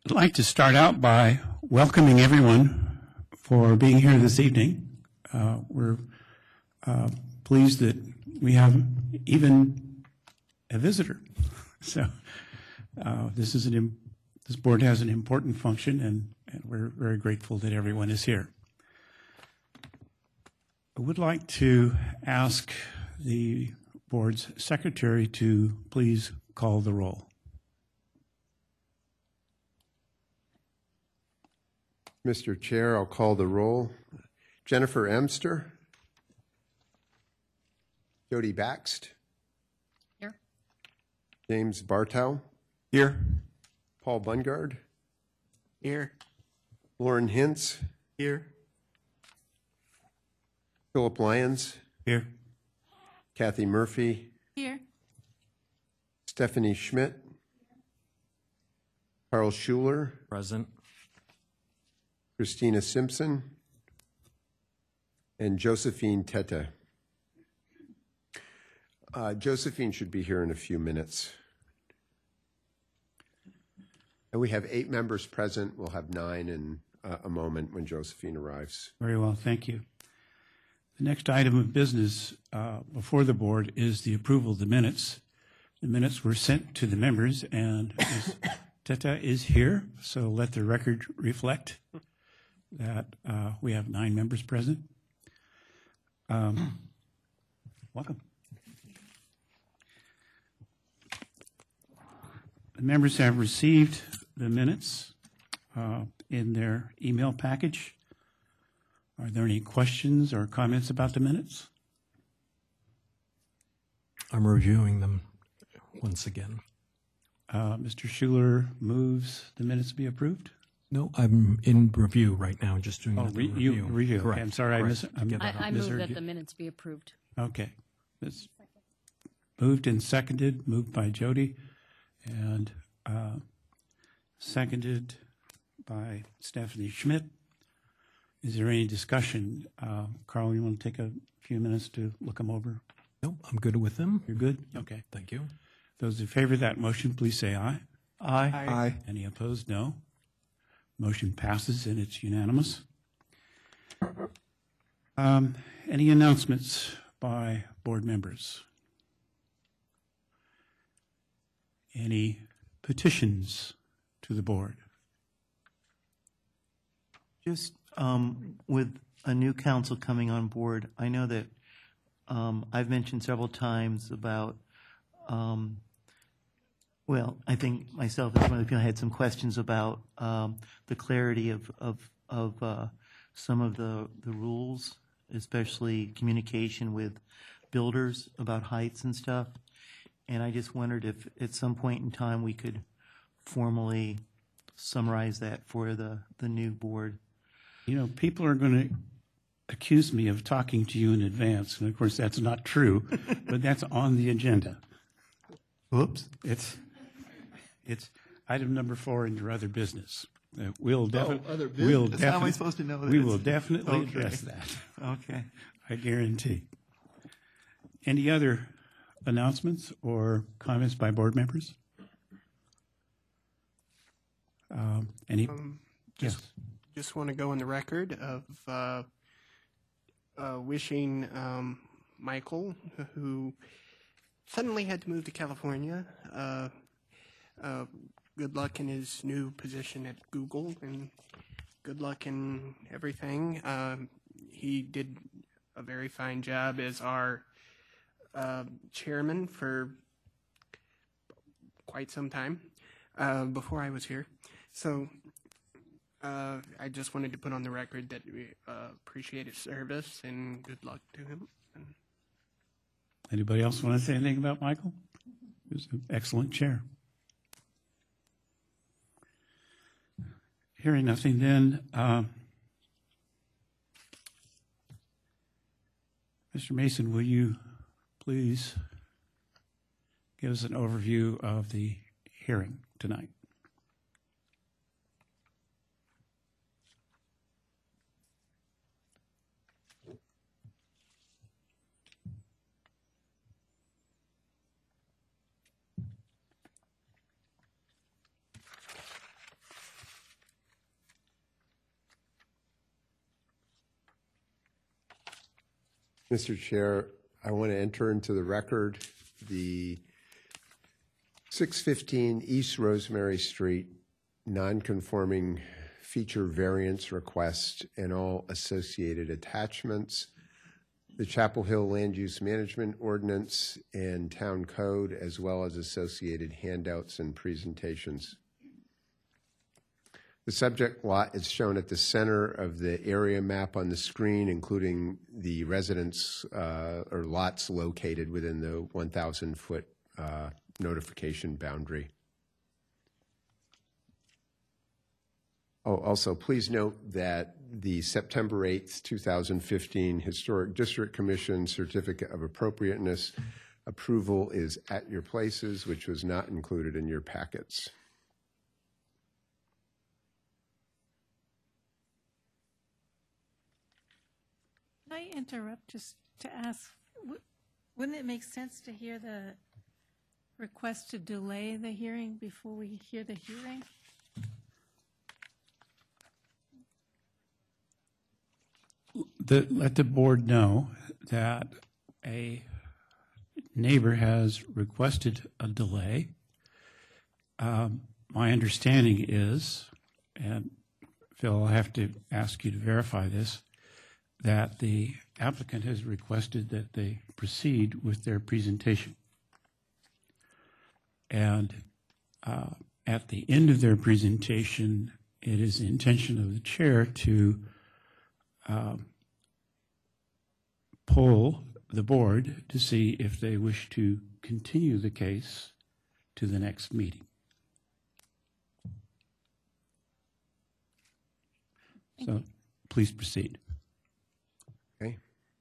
I'd like to start out by welcoming everyone for being here this evening. We're pleased that we have even a visitor. So this board has an important function, and we're very grateful that everyone is here. I would like to ask the board's secretary to please call the roll. Mr. Chair, I'll call the roll. Jennifer Emster. Jody Baxt. Here. James Bartow. Here. Paul Bungard. Here. Lauren Hintz. Here. Philip Lyons. Here. Kathy Murphy. Here. Stephanie Schmidt. Carl Schuler. Present. Christina Simpson. And Josephine Teta. Josephine should be here in a few minutes. And we have 8 members present. We'll have 9 in a moment when Josephine arrives. Very well, thank you. The next item of business before the board is the approval of the minutes. The minutes were sent to the members, and Ms. Teta is here, so let the record reflect that we have 9 members present. Welcome. The members have received the minutes in their email package. Are there any questions or comments about the minutes? I'm reviewing them once again. Mr. Schuler moves the minutes be approved? No, I'm in review right now, just doing the review. review. Okay, I'm sorry, Correct. I move misheard that you. the minutes be approved. Okay. It's moved and seconded, moved by Jody, and seconded by Stephanie Schmidt. Is there any discussion? Carl, you want to take a few minutes to look them over? No, I'm good with them. You're good? Okay. Thank you. Those in favor of that motion, please say aye. Aye. Any opposed? No. Motion passes and it's unanimous. Any announcements by board members? Any petitions to the board? Just with a new council coming on board, I know that I've mentioned several times about, well, I think myself as one of the people had some questions about the clarity of some of the rules, especially communication with builders about heights and stuff. And I just wondered if at some point in time we could formally summarize that for the new board. You know, people are going to accuse me of talking to you in advance, and of course that's not true, but that's on the agenda. Whoops. It's item number 4 in your other business. We'll definitely. How am I supposed to know this? We will definitely Okay. address that. Okay. I guarantee. Any other announcements or comments by board members? Any? Yes. Just want to go on the record of wishing Michael, who suddenly had to move to California, good luck in his new position at Google, and good luck in everything. He did a very fine job as our chairman for quite some time before I was here. So I just wanted to put on the record that we appreciate his service and good luck to him. Anybody else want to say anything about Michael? He was an excellent chair. Hearing nothing then, Mr. Mason, will you please give us an overview of the hearing tonight? Mr. Chair, I want to enter into the record the 615 East Rosemary Street non-conforming feature variance request and all associated attachments, the Chapel Hill Land Use Management Ordinance and Town Code, as well as associated handouts and presentations. The subject lot is shown at the center of the area map on the screen, including the residents or lots located within the 1,000-foot notification boundary. Oh, also, please note that the September 8th, 2015 Historic District Commission Certificate of Appropriateness approval is at your places, which was not included in your packets. Can I interrupt just to ask, wouldn't it make sense to hear the request to delay the hearing before we hear the hearing? Let the board know that a neighbor has requested a delay. My understanding is, and Phil, I'll have to ask you to verify this, that the applicant has requested that they proceed with their presentation. And at the end of their presentation, it is the intention of the chair to poll the board to see if they wish to continue the case to the next meeting. So please proceed. Okay.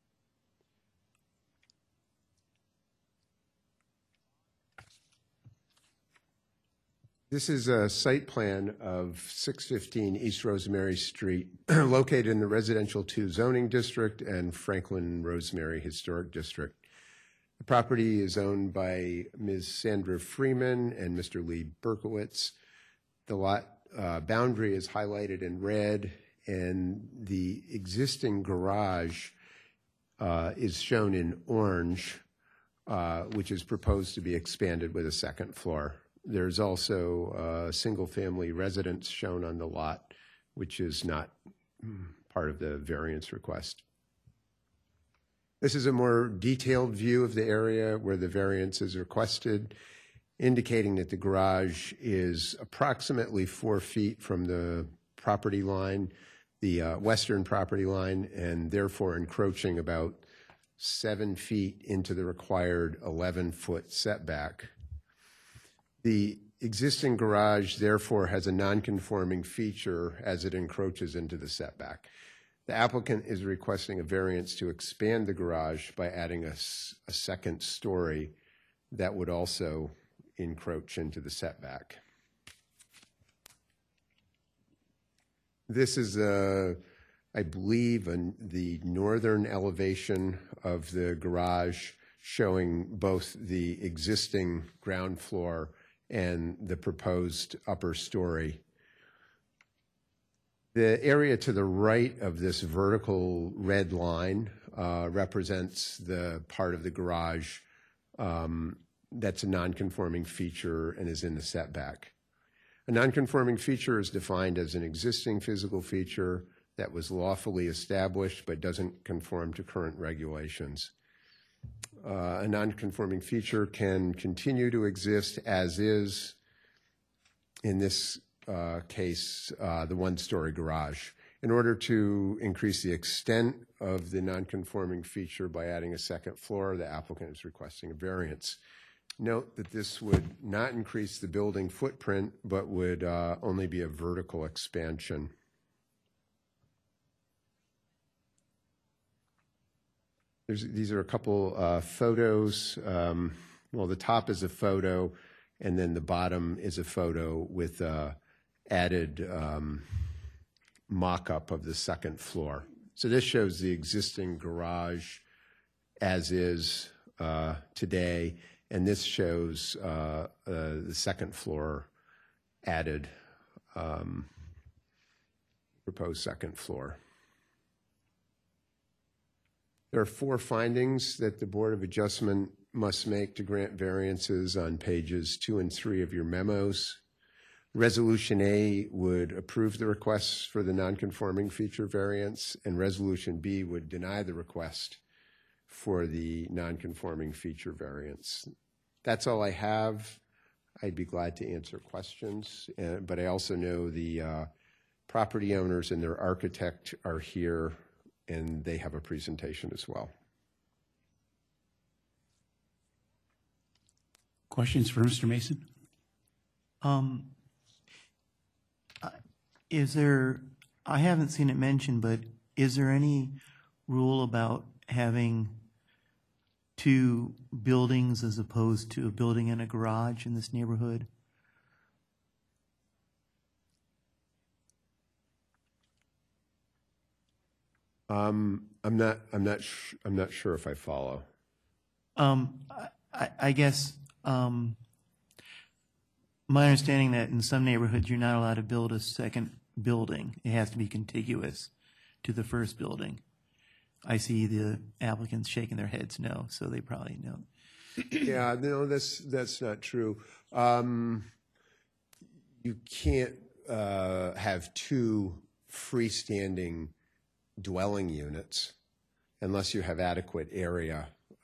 This is a site plan of 615 East Rosemary Street, located in the Residential 2 zoning district and Franklin Rosemary Historic District. The property is owned by Ms. Sandra Freeman and Mr. Lee Berkowitz. The lot boundary is highlighted in red, and the existing garage is shown in orange, which is proposed to be expanded with a second floor. There's also a single-family residence shown on the lot, which is not part of the variance request. This is a more detailed view of the area where the variance is requested, indicating that the garage is approximately 4 feet from the property line, the western property line, and therefore encroaching about 7 feet into the required 11-foot setback. The existing garage, therefore, has a non-conforming feature as it encroaches into the setback. The applicant is requesting a variance to expand the garage by adding a second story that would also encroach into the setback. This is, I believe, the northern elevation of the garage, showing both the existing ground floor and the proposed upper story. The area to the right of this vertical red line represents the part of the garage that's a non-conforming feature and is in the setback. A non-conforming feature is defined as an existing physical feature that was lawfully established but doesn't conform to current regulations. A non-conforming feature can continue to exist as is, in this case, the one-story garage. In order to increase the extent of the non-conforming feature by adding a second floor, the applicant is requesting a variance. Note that this would not increase the building footprint, but would only be a vertical expansion. These are a couple photos. Well, the top is a photo, and then the bottom is a photo with added mock-up of the second floor. So this shows the existing garage as is today, and this shows the second floor added, proposed second floor. There are 4 findings that the Board of Adjustment must make to grant variances on pages 2 and 3 of your memos. Resolution A would approve the requests for the nonconforming feature variance, and Resolution B would deny the request for the nonconforming feature variance. That's all I have. I'd be glad to answer questions, but I also know the property owners and their architect are here, and they have a presentation as well. Questions for Mr. Mason? Is there, I haven't seen it mentioned, but is there any rule about having 2 buildings as opposed to a building and a garage in this neighborhood? I'm not sure if I follow. I guess my understanding that in some neighborhoods you're not allowed to build a second building. It has to be contiguous to the first building. I see the applicants shaking their heads no, so they probably know. Yeah, no, that's not true. You can't have 2 freestanding dwelling units unless you have adequate area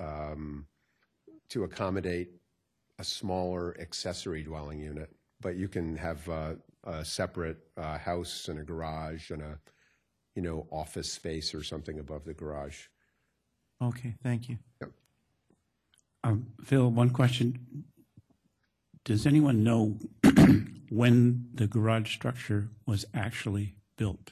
to accommodate a smaller accessory dwelling unit. But you can have a separate house and a garage and a, office space or something above the garage. Okay, thank you. Yep. Phil, one question. Does anyone know when the garage structure was actually built?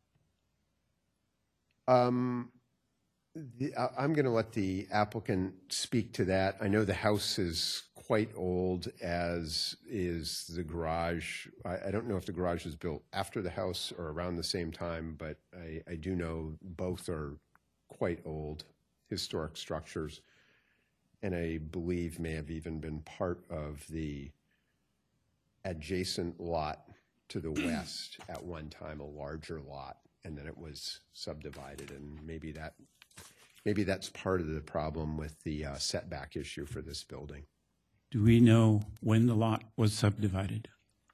I'm going to let the applicant speak to that. I know the house is quite old, as is the garage. I don't know if the garage was built after the house or around the same time, but I do know both are quite old historic structures, and I believe may have even been part of the adjacent lot to the west at one time, a larger lot, and then it was subdivided, and maybe that's part of the problem with the setback issue for this building. Do we know when the lot was subdivided?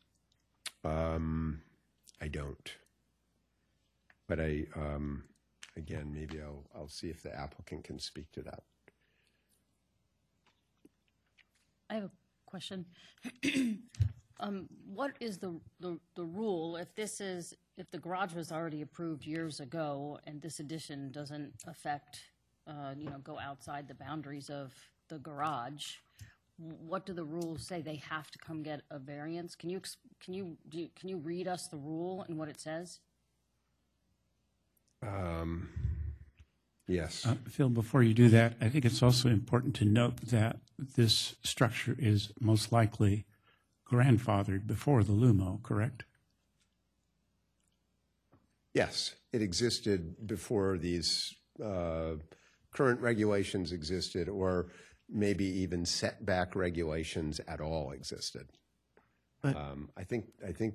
I don't. But again, maybe I'll see if the applicant can speak to that. I have a question. What is the rule if the garage was already approved years ago and this addition doesn't affect, go outside the boundaries of the garage? What do the rules say? They have to come get a variance? Can you read us the rule and what it says? Yes. Phil, before you do that, I think it's also important to note that this structure is most likely grandfathered before the LUMO, correct? Yes, it existed before these current regulations existed, or maybe even setback regulations at all existed. But I think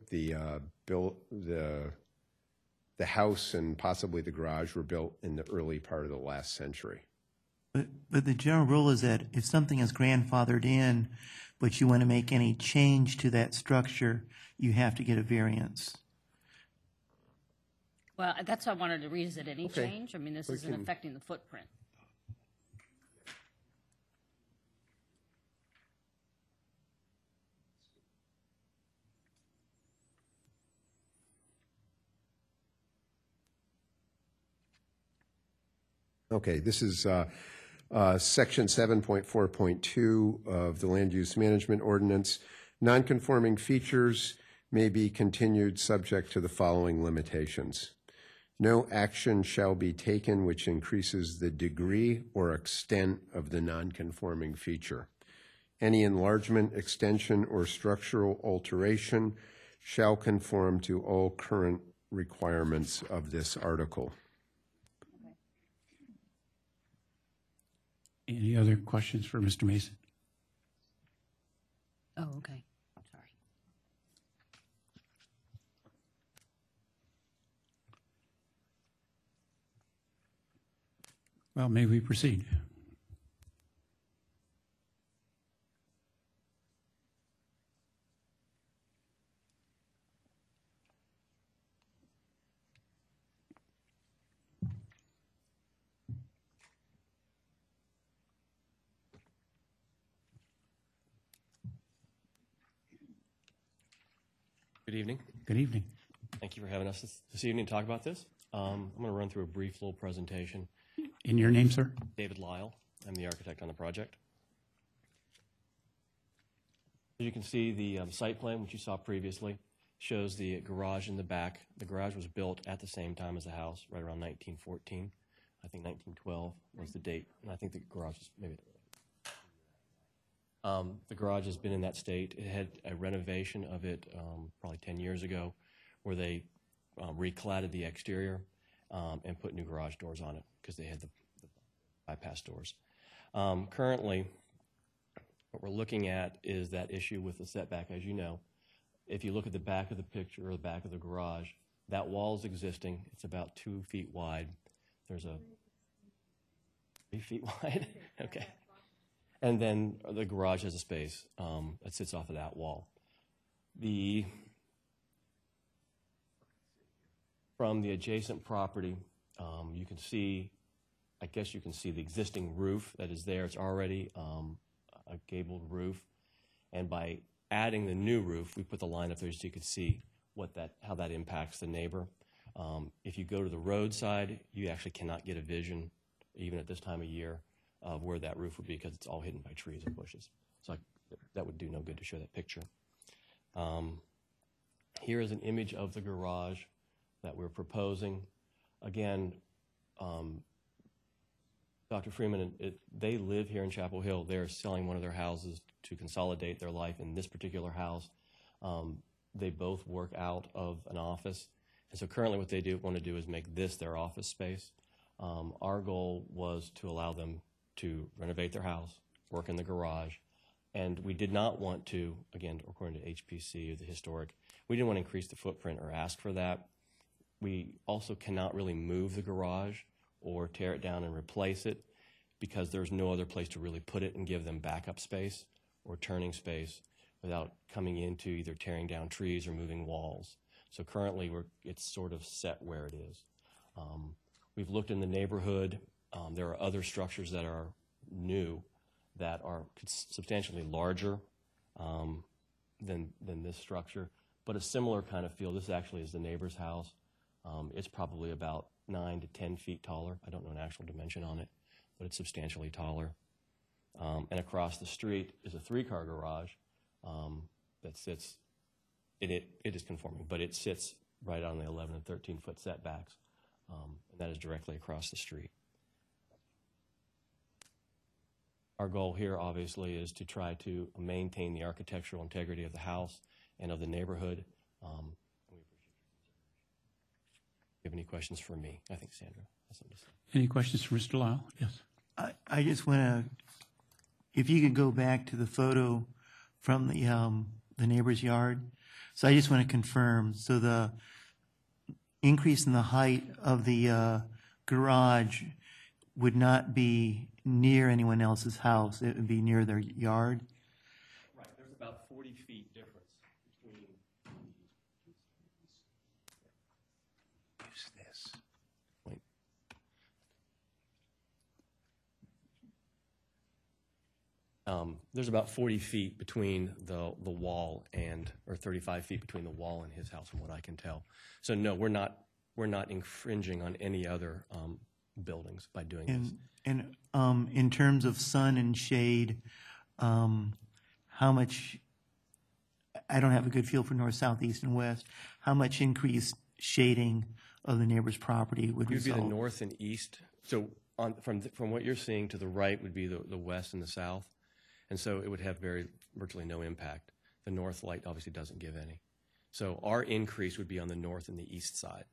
the house and possibly the garage were built in the early part of the last century. But the general rule is that if something is grandfathered in, but you want to make any change to that structure, you have to get a variance. Well, that's what I wanted to read. Is it any Okay. change? I mean, this We isn't can- affecting the footprint. Okay, this is Section 7.4.2 of the Land Use Management Ordinance. Nonconforming features may be continued subject to the following limitations. No action shall be taken which increases the degree or extent of the nonconforming feature. Any enlargement, extension, or structural alteration shall conform to all current requirements of this article. Any other questions for Mr. Mason? Oh, okay. Sorry. Well, may we proceed? Good evening. Good evening. Thank you for having us this evening to talk about this. I'm going to run through a brief little presentation. In your name, sir? David Lyle. I'm the architect on the project. As you can see, the site plan, which you saw previously, shows the garage in the back. The garage was built at the same time as the house, right around 1914. I think 1912 was the date, and I think the garage is maybe. The garage has been in that state. It had a renovation of it probably 10 years ago, where they recladded the exterior and put new garage doors on it because they had the bypass doors. Currently, what we're looking at is that issue with the setback. As you know, if you look at the back of the picture or the back of the garage, that wall is existing. It's about 2 feet wide. There's a 3 feet wide. Okay. And then the garage has a space that sits off of that wall. From the adjacent property, you can see, I guess you can see the existing roof that is there. It's already a gabled roof. And by adding the new roof, we put the line up there so you can see how that impacts the neighbor. If you go to the roadside, you actually cannot get a vision, even at this time of year, of where that roof would be because it's all hidden by trees and bushes. So that would do no good to show that picture. Here is an image of the garage that we're proposing. Again, Dr. Freeman, they live here in Chapel Hill. They're selling one of their houses to consolidate their life in this particular house. They both work out of an office. And so currently what they want to do is make this their office space. Our goal was to allow them to renovate their house, work in the garage, and we did not want to, again, according to HPC or the historic, we didn't want to increase the footprint or ask for that. We also cannot really move the garage or tear it down and replace it because there's no other place to really put it and give them backup space or turning space without coming into either tearing down trees or moving walls. So currently it's sort of set where it is. We've looked in the neighborhood. There are other structures that are new that are substantially larger than this structure, but a similar kind of feel. This actually is the neighbor's house. It's probably about 9 to 10 feet taller. I don't know an actual dimension on it, but it's substantially taller. And across the street is a 3-car garage that sits, it is conforming, but it sits right on the 11 and 13-foot setbacks, and that is directly across the street. Our goal here, obviously, is to try to maintain the architectural integrity of the house and of the neighborhood. Do you have any questions for me? I think Sandra has something to say. Any questions for Mr. Lyle? Yes. I just want to, if you could go back to the photo from the neighbor's yard. So I just want to confirm. So the increase in the height of the garage would not be near anyone else's house. It would be near their yard. Right. There's about 40 feet difference between. Use this. Wait. There's about 40 feet between the wall or 35 feet between the wall and his house, from what I can tell. So no, we're not infringing on any other buildings by doing this. And in terms of sun and shade, how much, I don't have a good feel for north, south, east, and west, how much increased shading of the neighbor's property would It would be result? the north and east. So from what you're seeing to the right would be the west and the south. And so it would have virtually no impact. The north light obviously doesn't give any. So our increase would be on the north and the east side.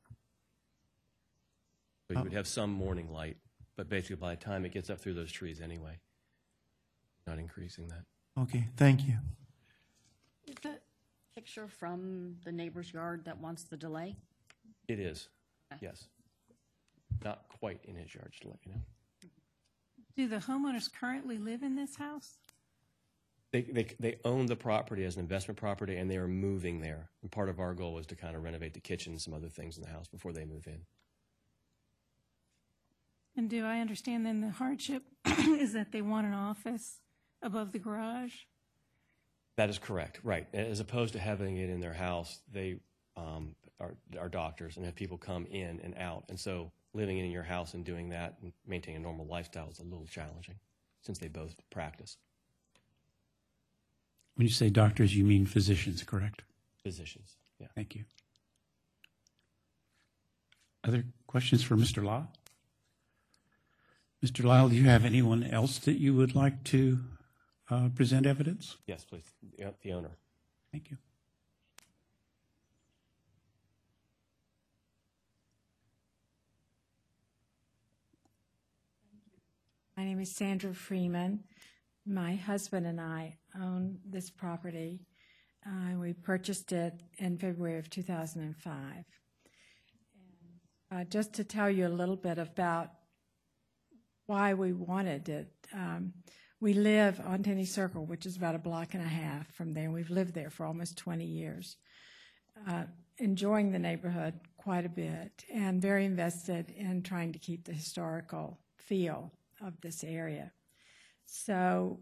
So you would have some morning light, but basically by the time it gets up through those trees anyway, not increasing that. Okay, thank you. Is that picture from the neighbor's yard that wants the delay? It is, Okay. yes. Not quite in his yard, just to let you know. Do the homeowners currently live in this house? They own the property as an investment property, and they are moving there. And part of our goal is to kind of renovate the kitchen and some other things in the house before they move in. And do I understand then the hardship is that they want an office above the garage? That is correct, right. As opposed to having it in their house, they are doctors and have people come in and out. And so living in your house and doing that and maintaining a normal lifestyle is a little challenging since they both practice. When you say doctors, you mean physicians, correct? Physicians, yeah. Thank you. Other questions for Mr. Law? Mr. Lyle, do you have anyone else that you would like to present evidence? Yes, please. Yeah, the owner. Thank you. My name is Sandra Freeman. My husband and I own this property. We purchased it in February of 2005. Just to tell you a little bit about why we wanted it, we live on Tenney Circle, which is about a block and a half from there. We've lived there for almost 20 years, enjoying the neighborhood quite a bit and very invested in trying to keep the historical feel of this area. So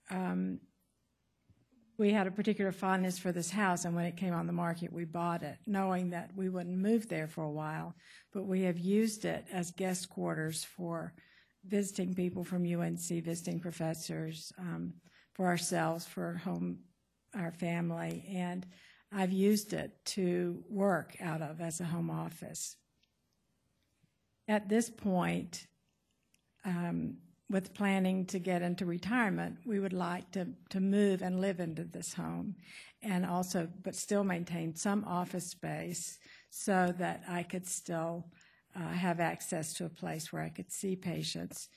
we had a particular fondness for this house, and when it came on the market, we bought it, knowing that we wouldn't move there for a while, but we have used it as guest quarters for visiting people from UNC, visiting professors, for ourselves, for our family, and I've used it to work out of as a home office. At this point, with planning to get into retirement, we would like to move and live into this home, and also, but still maintain some office space so that I could still have access to a place where I could see patients,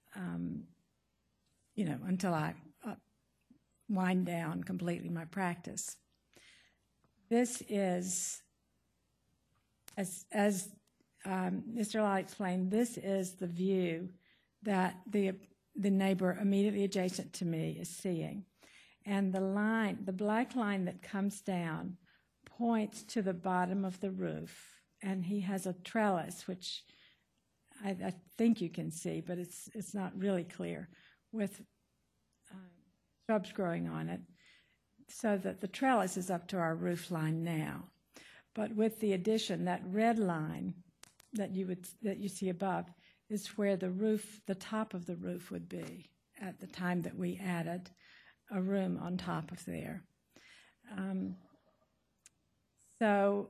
until I wind down completely my practice. This is, as Mr. Lott explained, this is the view that the neighbor immediately adjacent to me is seeing. And the black line that comes down points to the bottom of the roof, and he has a trellis, which I think you can see, but it's not really clear, with shrubs growing on it, so that the trellis is up to our roof line now. But with the addition, that red line that you see above is where the top of the roof would be at the time that we added a room on top of there. So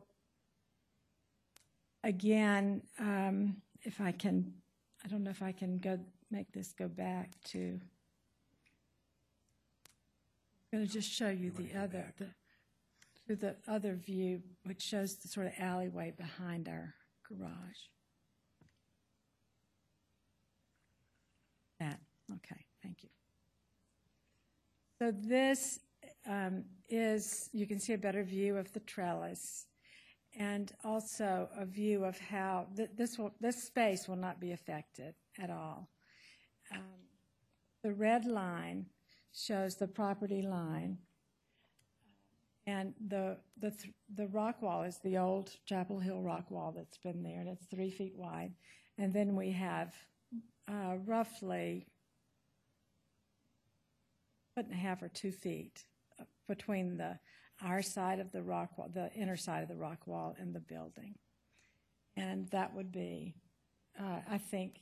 again, if I can, I don't know if I can make this go back to, I'm going to just show you the other view, which shows the sort of alleyway behind our garage. Okay, thank you. So this is, you can see a better view of the trellis, and also a view of how this space will not be affected at all. The red line shows the property line, and the rock wall is the old Chapel Hill rock wall that's been there, and it's 3 feet wide. And then we have roughly 1.5 or 2 feet between our side of the rock wall, the inner side of the rock wall, and the building. And that would be, I think,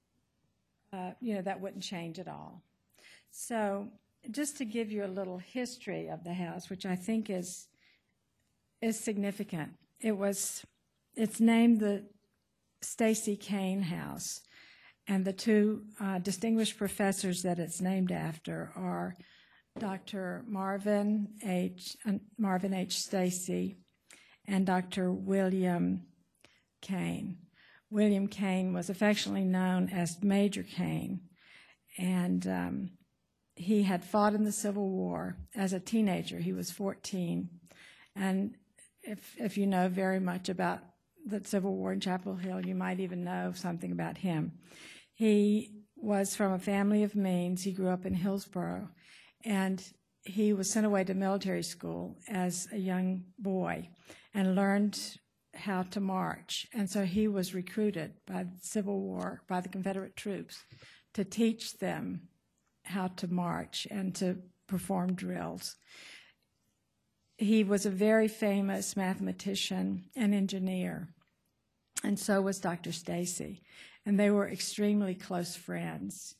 that wouldn't change at all. So just to give you a little history of the house, which I think is significant. It's named the Stacy Kane House, and the two distinguished professors that it's named after are Dr. Marvin H. Stacy and Dr. William Kane. William Kane was affectionately known as Major Kane, and he had fought in the Civil War as a teenager. He was 14, and if you know very much about the Civil War in Chapel Hill, you might even know something about him. He was from a family of means. He grew up in Hillsborough, and he was sent away to military school as a young boy and learned how to march. And so he was recruited by the Civil War, by the Confederate troops, to teach them how to march and to perform drills. He was a very famous mathematician and engineer, and so was Dr. Stacy. And they were extremely close friends.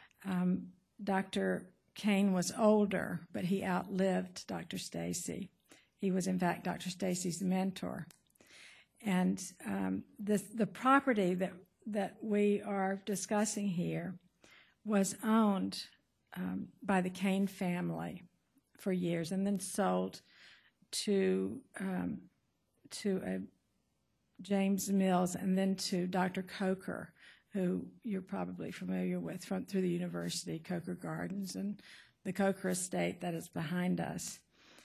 Dr. Kane was older, but he outlived Dr. Stacy. He was, in fact, Dr. Stacy's mentor. And the property that we are discussing here was owned by the Kane family for years and then sold to James Mills and then to Dr. Coker, who you're probably familiar with through the university, Coker Gardens, and the Coker estate that is behind us.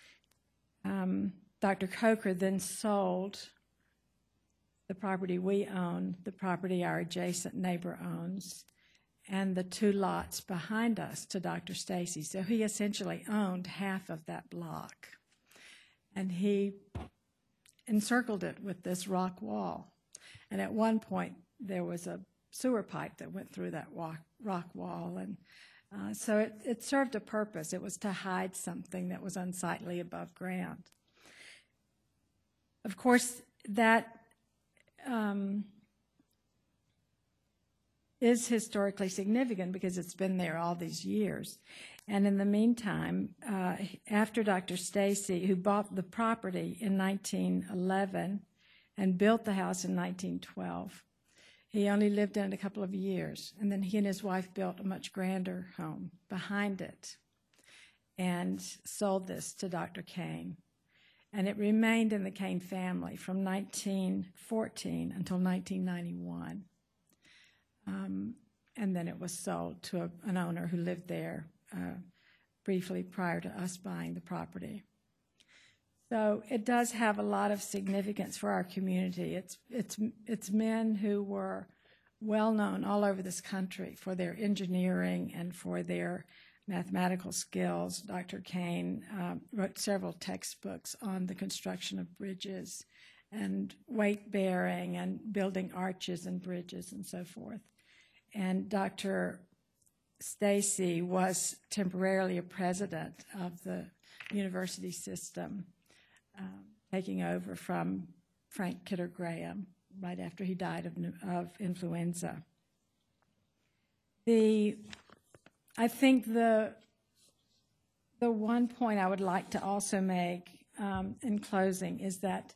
Dr. Coker then sold the property we own, the property our adjacent neighbor owns, and the 2 lots behind us to Dr. Stacy. So he essentially owned half of that block. And he encircled it with this rock wall. And at one point, there was a sewer pipe that went through that rock wall. And so it served a purpose. It was to hide something that was unsightly above ground. Of course, that is historically significant because it's been there all these years. And in the meantime, after Dr. Stacy, who bought the property in 1911 and built the house in 1912, he only lived in it a couple of years. And then he and his wife built a much grander home behind it and sold this to Dr. Kane. And it remained in the Kane family from 1914 until 1991. And then it was sold to an owner who lived there briefly prior to us buying the property. So it does have a lot of significance for our community. It's men who were well known all over this country for their engineering and for their mathematical skills. Dr. Kane wrote several textbooks on the construction of bridges and weight bearing and building arches and bridges and so forth. And Dr. Stacy was temporarily a president of the university system, taking over from Frank Kidder Graham right after he died of influenza. I think the one point I would like to also make in closing is that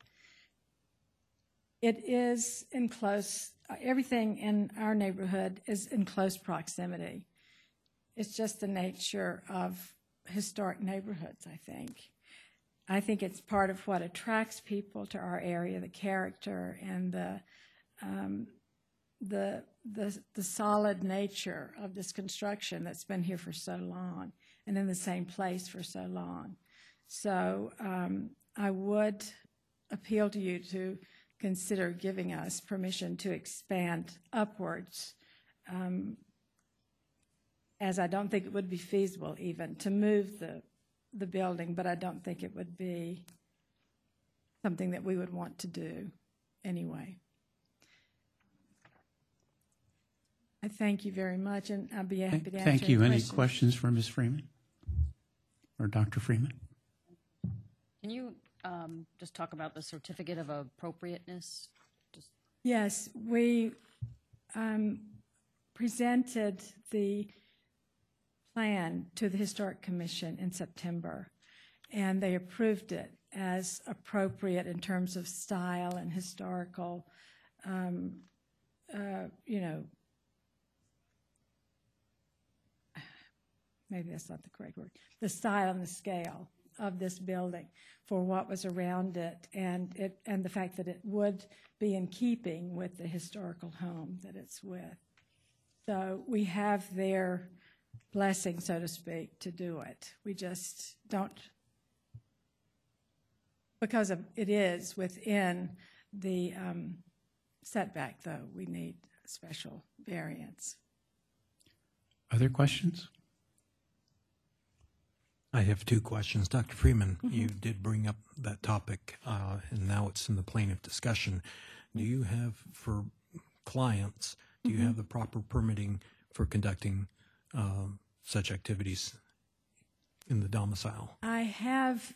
it is in close, everything in our neighborhood is in close proximity. It's just the nature of historic neighborhoods, I think. I think it's part of what attracts people to our area, the character and the solid nature of this construction that's been here for so long and in the same place for so long. So I would appeal to you to consider giving us permission to expand upwards, as I don't think it would be feasible even to move the building, but I don't think it would be something that we would want to do anyway. I thank you very much, and I'll be happy to answer Thank you. Any questions. questions for Ms. Freeman or Dr. Freeman? Can you just talk about the certificate of appropriateness? Yes, we presented the plan to the Historic Commission in September, and they approved it as appropriate in terms of style and historical, maybe that's not the correct word, the style and the scale of this building for what was around it, and the fact that it would be in keeping with the historical home that it's with. So we have their blessing, so to speak, to do it. We just don't, because it is within the setback, though, we need special variance. Other questions? I have two questions. Dr. Freeman, you did bring up that topic, and now it's in the plane of discussion. Do you have, for clients, do you have the proper permitting for conducting such activities in the domicile? I have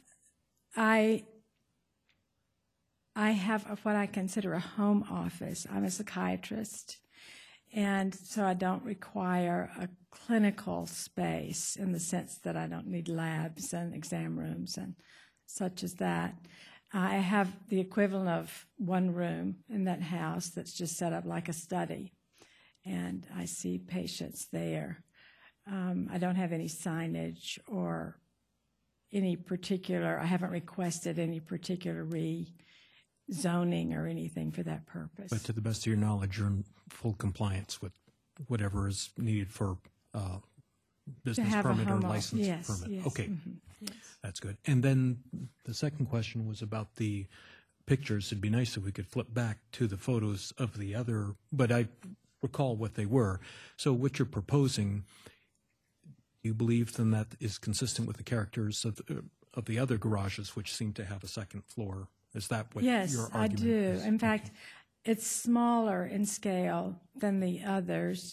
what I consider a home office. I'm a psychiatrist, and so I don't require a clinical space in the sense that I don't need labs and exam rooms and such as that. I have the equivalent of one room in that house that's just set up like a study, and I see patients there. I don't have any signage or any particular, I haven't requested any particular rezoning or anything for that purpose. But to the best of your knowledge, you're in full compliance with whatever is needed for business have a permit or home office. license Yes, permit. yes, Okay, yes. that's good. And then the second question was about the pictures. It'd be nice if we could flip back to the photos of the other, but I recall what they were. So what you're proposing, you believe then that is consistent with the characters of the other garages, which seem to have a second floor? Is that what Yes, your I argument do. is? In fact, it's smaller in scale than the others,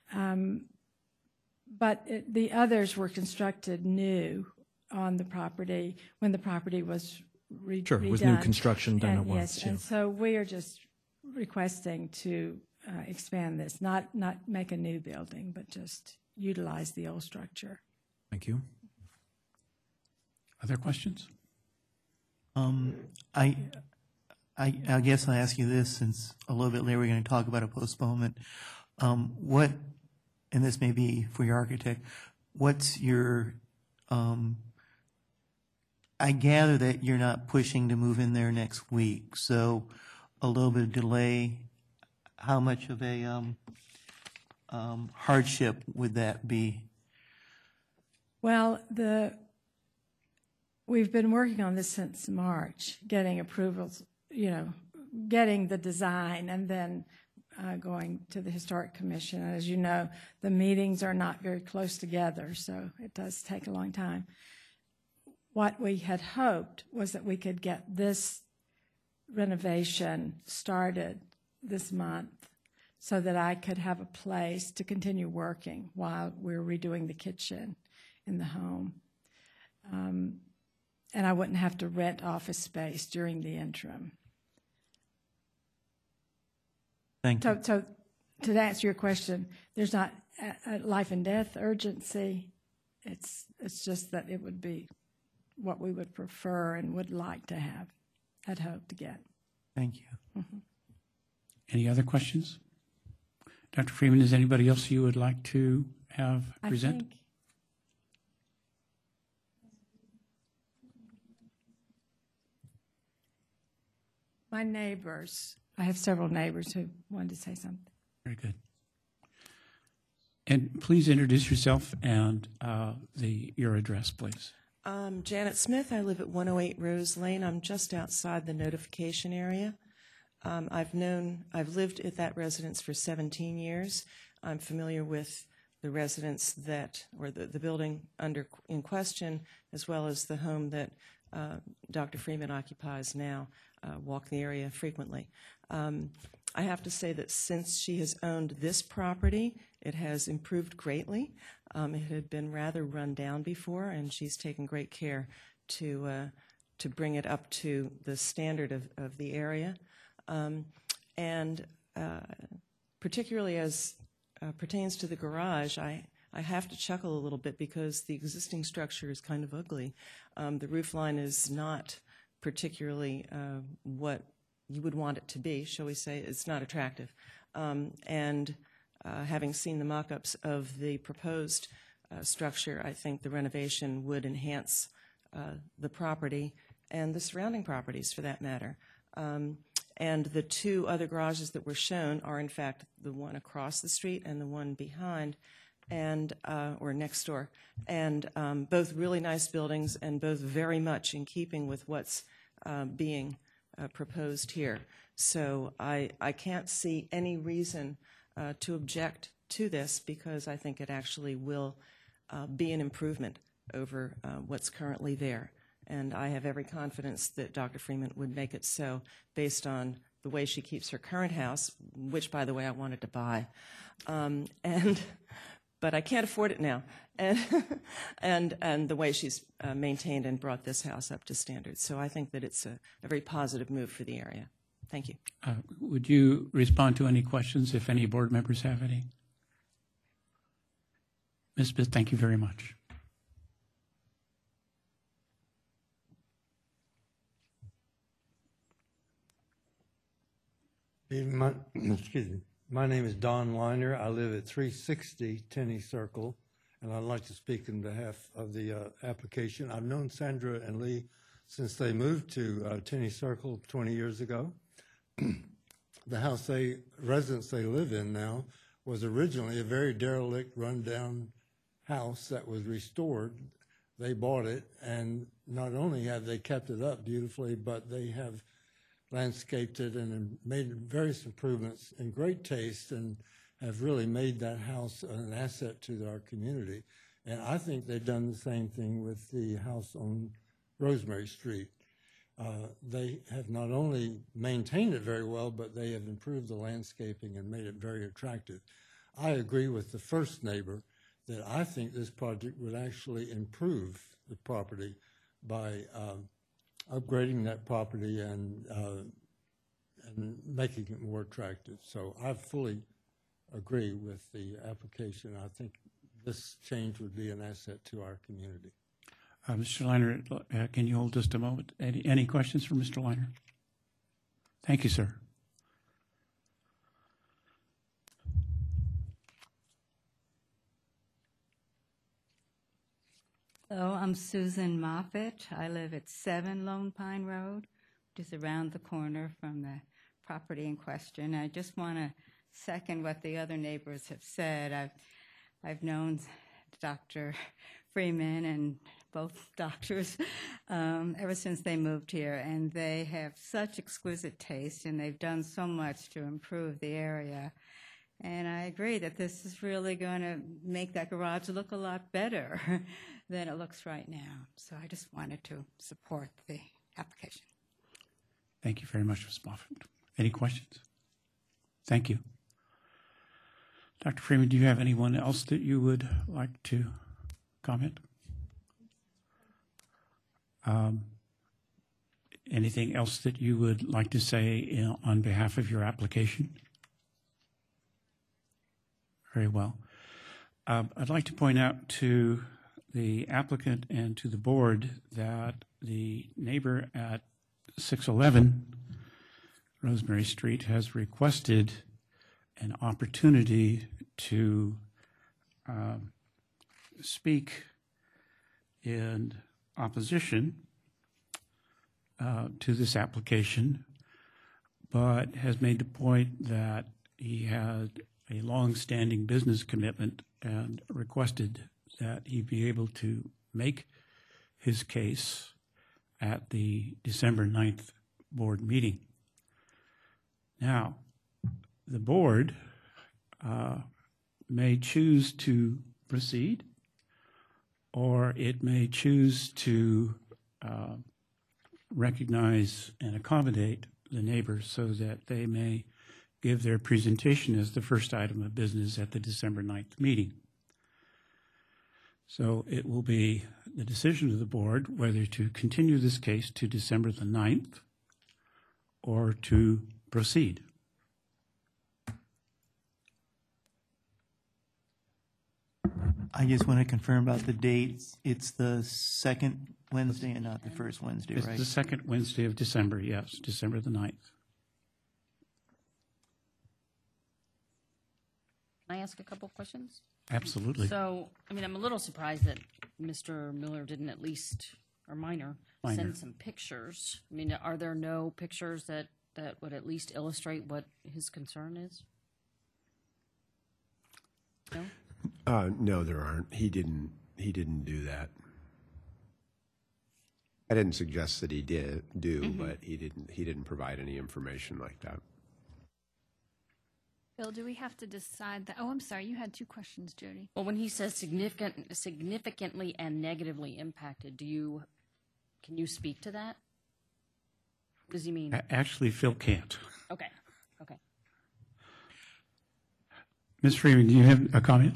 but the others were constructed new on the property when the property was redone. Sure, it was new construction done And at once. yes, Yeah. and so we are just requesting to expand this, not make a new building, but just utilize the old structure. Thank you. Other questions? I guess I'll ask you this, since a little bit later we're going to talk about a postponement. What, and this may be for your architect, what's your, I gather that you're not pushing to move in there next week, so a little bit of delay, how much of a hardship would that be? Well, we've been working on this since March, getting approvals, getting the design and then going to the Historic Commission. And as you know, the meetings are not very close together, so it does take a long time. What we had hoped was that we could get this renovation started this month so that I could have a place to continue working while we're redoing the kitchen in the home. And I wouldn't have to rent office space during the interim. Thank you. So to answer your question, there's not a life and death urgency. It's just that it would be what we would prefer and would like to have, had hoped to get. Thank you. Any other questions? Dr. Freeman, is anybody else you would like to have present? I think my neighbors, I have several neighbors who wanted to say something. Very good. And please introduce yourself and your address, please. Janet Smith. I live at 108 Rose Lane. I'm just outside the notification area. I've lived at that residence for 17 years. I'm familiar with the residence or the building in question, as well as the home that Dr. Freeman occupies now. Walk the area frequently. I have to say that since she has owned this property, it has improved greatly. It had been rather run down before, and she's taken great care to bring it up to the standard of the area. And particularly as pertains to the garage, I have to chuckle a little bit because the existing structure is kind of ugly. The roof line is not particularly what you would want it to be, shall we say. It's not attractive. And having seen the mock-ups of the proposed structure, I think the renovation would enhance the property and the surrounding properties, for that matter. And the two other garages that were shown are, in fact, the one across the street and the one behind, or next door, and both really nice buildings and both very much in keeping with what's being proposed here. So I can't see any reason to object to this because I think it actually will be an improvement over what's currently there. And I have every confidence that Dr. Freeman would make it so based on the way she keeps her current house, which, by the way, I wanted to buy. But I can't afford it now. And the way she's maintained and brought this house up to standards. So I think that it's a very positive move for the area. Thank you. Would you respond to any questions if any board members have any? Ms. Smith, thank you very much. Excuse me. My name is Don Weiner. I live at 360 Tenney Circle, and I'd like to speak on behalf of the application. I've known Sandra and Lee since they moved to Tenney Circle 20 years ago. The residence they live in now was originally a very derelict, run-down house that was restored. They bought it, and not only have they kept it up beautifully, but they have landscaped it and made various improvements in great taste and have really made that house an asset to our community. And I think they've done the same thing with the house on Rosemary Street. They have not only maintained it very well, but they have improved the landscaping and made it very attractive. I agree with the first neighbor that I think this project would actually improve the property by upgrading that property and making it more attractive. So I fully agree with the application. I think this change would be an asset to our community. Mr. Leiner, can you hold just a moment? Any questions for Mr. Leiner? Thank you, sir. Hello, I'm Susan Moffett. I live at 7 Lone Pine Road, which is around the corner from the property in question. I just want to second what the other neighbors have said. I've known Dr. Freeman and both doctors ever since they moved here, and they have such exquisite taste, and they've done so much to improve the area. And I agree that this is really going to make that garage look a lot better than it looks right now. So I just wanted to support the application. Thank you very much, Ms. Moffett. Any questions? Thank you. Dr. Freeman, do you have anyone else that you would like to comment? Anything else that you would like to say on behalf of your application? Very well. I'd like to point out to the applicant and to the board that the neighbor at 611 Rosemary Street has requested an opportunity to speak in opposition to this application, but has made the point that he had a long-standing business commitment and requested that he be able to make his case at the December 9th board meeting. Now, the board may choose to proceed, or it may choose to recognize and accommodate the neighbors so that they may give their presentation as the first item of business at the December 9th meeting. So it will be the decision of the board whether to continue this case to December the 9th or to proceed. I just want to confirm about the dates. It's the second Wednesday and not the first Wednesday, It's right? the second Wednesday of December, yes, December the 9th. Can I ask a couple questions? Absolutely. So, I mean, I'm a little surprised that Mr. Miller didn't at least, or Minor, send some pictures. I mean, are there no pictures that would at least illustrate what his concern is? No? No, there aren't. He didn't do that. I didn't suggest that he do, but he didn't provide any information like that. Bill, do we have to decide that? Oh, I'm sorry, you had two questions, Jody. Well, when he says significantly and negatively impacted, can you speak to that? Does he mean? Actually, Phil can't. Okay. Ms. Freeman, do you have a comment?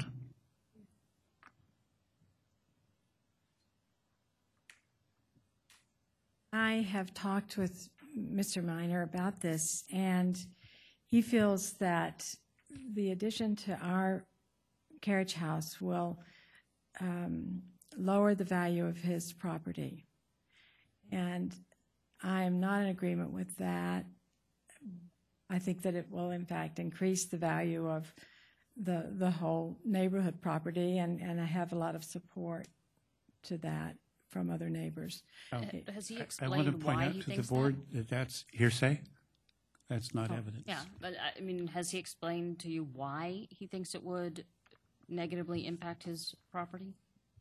I have talked with Mr. Minor about this, and he feels that the addition to our carriage house will lower the value of his property. And I am not in agreement with that. I think that it will, in fact, increase the value of the whole neighborhood property, and I have a lot of support to that from other neighbors. Has he I want to explained point why out he to the thinks board that that's hearsay. That's not evidence. Yeah, but I mean, has he explained to you why he thinks it would negatively impact his property?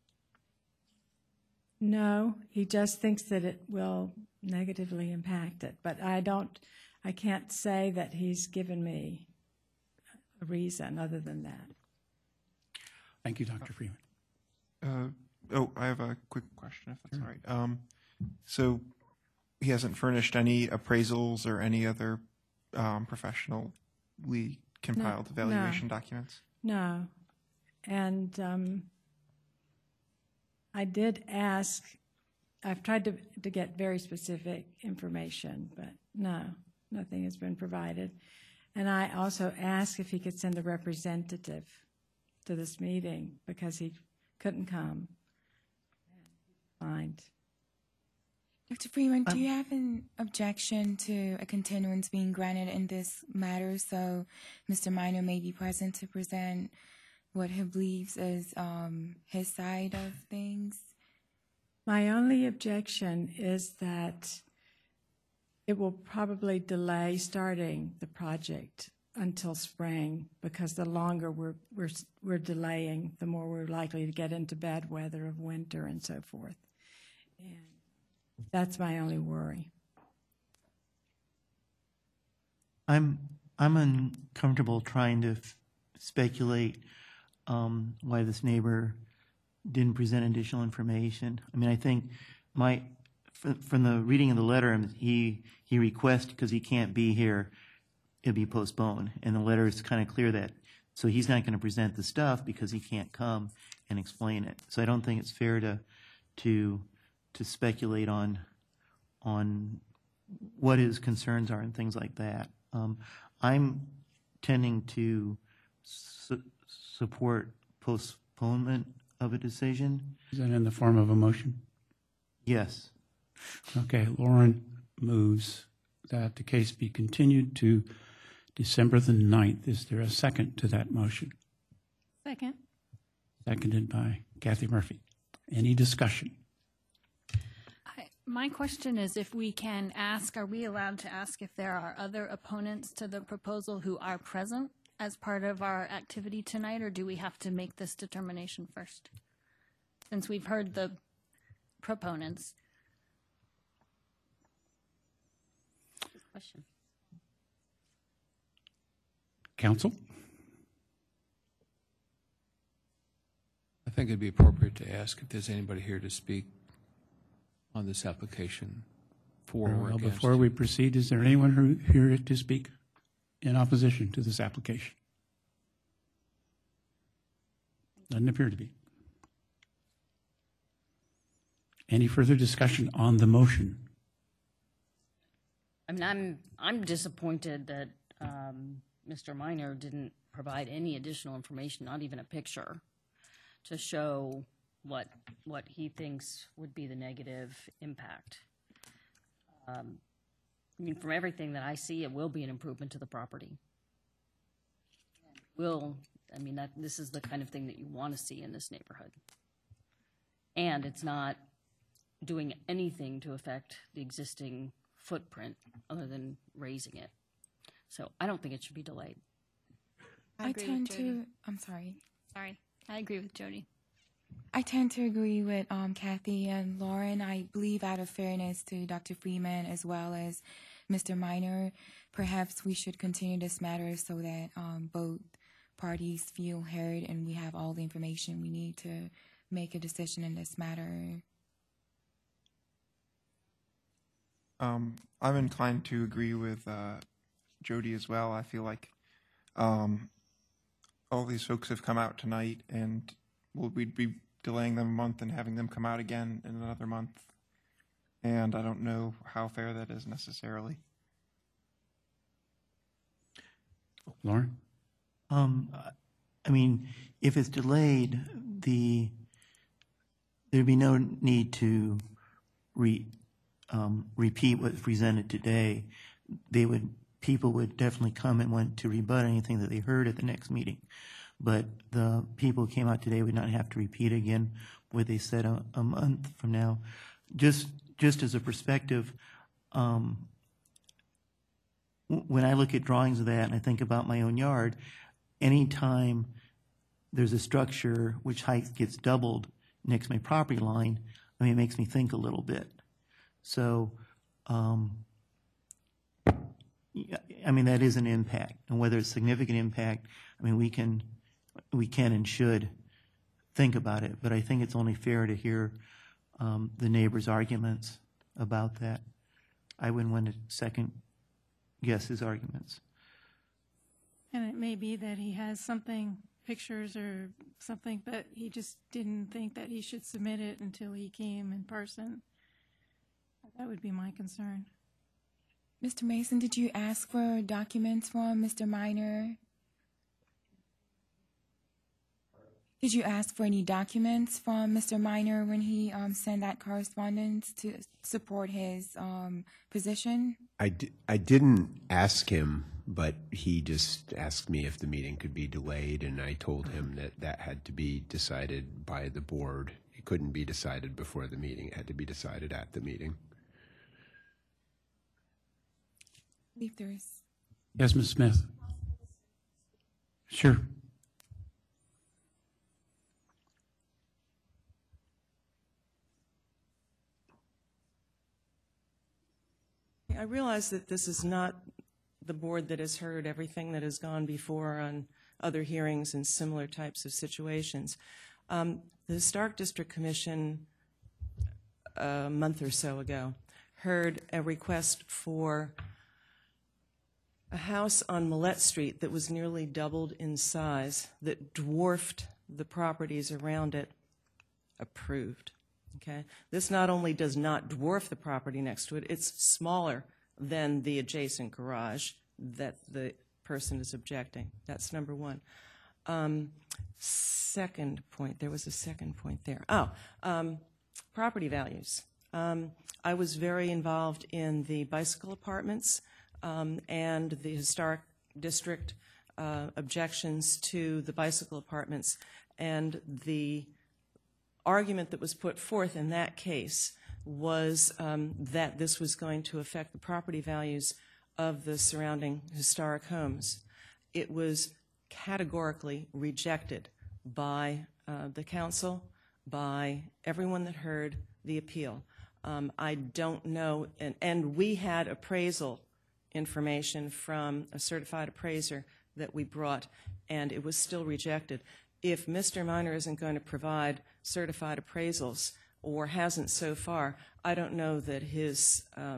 No, he just thinks that it will negatively impact it, but I can't say that he's given me a reason other than that. Thank you, Dr. Freeman. I have a quick question, if that's all right. So he hasn't furnished any appraisals or any other professionally compiled evaluation documents? No. And I did ask, I've tried to get very specific information, but no, nothing has been provided. And I also asked if he could send a representative to this meeting because he couldn't come. Fine. Dr. Freeman, do you have an objection to a continuance being granted in this matter so Mr. Minor may be present to present what he believes is his side of things? My only objection is that it will probably delay starting the project until spring because the longer we're delaying, the more we're likely to get into bad weather of winter and so forth. And that's my only worry. I'm uncomfortable trying to speculate why this neighbor didn't present additional information. I mean, I think from the reading of the letter, he requests because he can't be here, it'll be postponed. And the letter is kind of clear that, so he's not going to present the stuff because he can't come and explain it. So I don't think it's fair to speculate on what his concerns are and things like that. I'm tending to support postponement of a decision. Is that in the form of a motion? Yes. Okay, Lauren moves that the case be continued to December the 9th. Is there a second to that motion? Second. Seconded by Kathy Murphy. Any discussion? My question is if we can ask, are we allowed to ask if there are other opponents to the proposal who are present as part of our activity tonight, or do we have to make this determination first? Since we've heard the proponents. Question. Counsel? I think it'd be appropriate to ask if there's anybody here to speak on this application for or Well, against. before we proceed, is there anyone here to speak in opposition to this application? Doesn't appear to be. Any further discussion on the motion? I mean, I'm disappointed that Mr. Minor didn't provide any additional information, not even a picture, to show what he thinks would be the negative impact. I mean, from everything that I see, it will be an improvement to the property. This is the kind of thing that you want to see in this neighborhood. And it's not doing anything to affect the existing footprint other than raising it. So I don't think it should be delayed. I tend to, I'm sorry. Sorry, I agree with Jody. I tend to agree with Kathy and Lauren. I believe out of fairness to Dr. Freeman as well as Mr. Minor, perhaps we should continue this matter so that both parties feel heard and we have all the information we need to make a decision in this matter. I'm inclined to agree with Jody as well. I feel like all these folks have come out tonight, and we'd be delaying them a month and having them come out again in another month. And I don't know how fair that is necessarily. Lauren? I mean, if it's delayed, there'd be no need to repeat what's presented today. People would definitely come and want to rebut anything that they heard at the next meeting. But the people who came out today would not have to repeat again what they said a month from now. Just as a perspective, when I look at drawings of that and I think about my own yard, anytime there's a structure which height gets doubled next to my property line, I mean, it makes me think a little bit. So, I mean, that is an impact, and whether it's significant impact, I mean, we can and should think about it, but I think it's only fair to hear the neighbor's arguments about that. I wouldn't want to second guess his arguments. And it may be that he has something, pictures or something, but he just didn't think that he should submit it until he came in person. That would be my concern. Mr. Mason, did you ask for documents from Mr. Minor? Did you ask for any documents from Mr. Minor when he sent that correspondence to support his position? I didn't ask him, but he just asked me if the meeting could be delayed, and I told him that had to be decided by the board. It couldn't be decided before the meeting. It had to be decided at the meeting. If there's... Yes, Ms. Smith. Sure. I realize that this is not the board that has heard everything that has gone before on other hearings in similar types of situations. The Historic District Commission, a month or so ago, heard a request for a house on Millette Street that was nearly doubled in size, that dwarfed the properties around it, approved. Okay? This not only does not dwarf the property next to it, it's smaller than the adjacent garage that the person is objecting. That's number one. Second point, there was a second point there. Property values. I was very involved in the bicycle apartments and the Historic District objections to the bicycle apartments, and the argument that was put forth in that case was that this was going to affect the property values of the surrounding historic homes. It was categorically rejected by the council, by everyone that heard the appeal. I don't know, and we had appraisal information from a certified appraiser that we brought, and it was still rejected. If Mr. Minor isn't going to provide certified appraisals, or hasn't so far, I don't know that his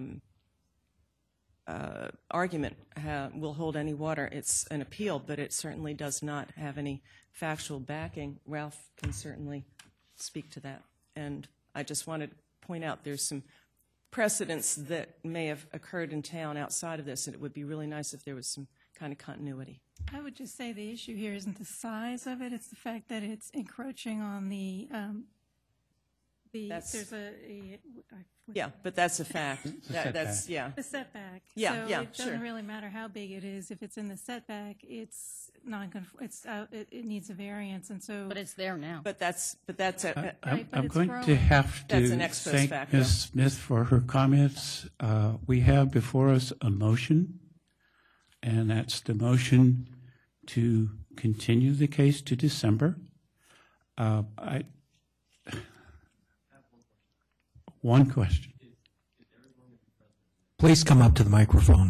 argument will hold any water. It's an appeal, but it certainly does not have any factual backing. Ralph can certainly speak to that. And I just wanted to point out there's some precedents that may have occurred in town outside of this, and it would be really nice if there was some kind of continuity. I would just say the issue here isn't the size of it, it's the fact that it's encroaching on the there's yeah, but that's a fact. That's yeah. The setback. Yeah, so yeah, it doesn't sure. really matter how big it is. If it's in the setback, it's it needs a variance, and so. But it's there now. But that's I'm going to have to thank Ms. Smith for her comments. We have before us a motion, and that's the motion to continue the case to December. One question. Please come up to the microphone.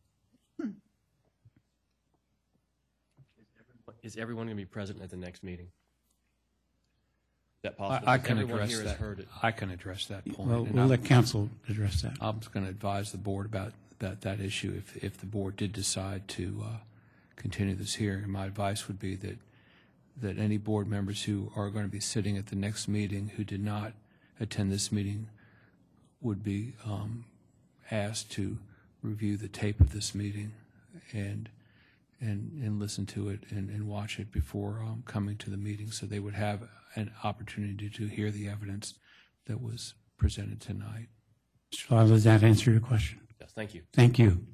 Is everyone going to be present at the next meeting? Is that possible? I Because can everyone address here has that. heard it. I can address that point. Well, And we'll I'm- let council address that. I was going to advise the board about that issue if the board did decide to continue this hearing. My advice would be that any board members who are going to be sitting at the next meeting who did not attend this meeting would be asked to review the tape of this meeting and listen to it and watch it before coming to the meeting, so they would have an opportunity to hear the evidence that was presented tonight. Mr. Lyle, does that answer your question? Yes, thank you. Thank you.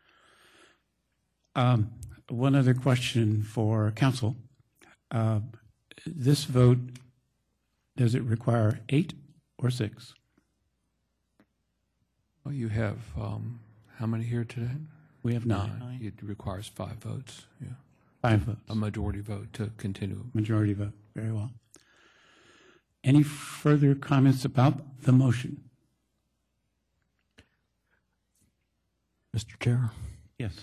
One other question for council. This vote, does it require 8 or 6? Well, you have how many here today? We have 9. It requires 5 votes. Yeah, 5 votes. a majority vote to continue. Majority vote. Very well. Any further comments about the motion? Mr. Chair, Yes.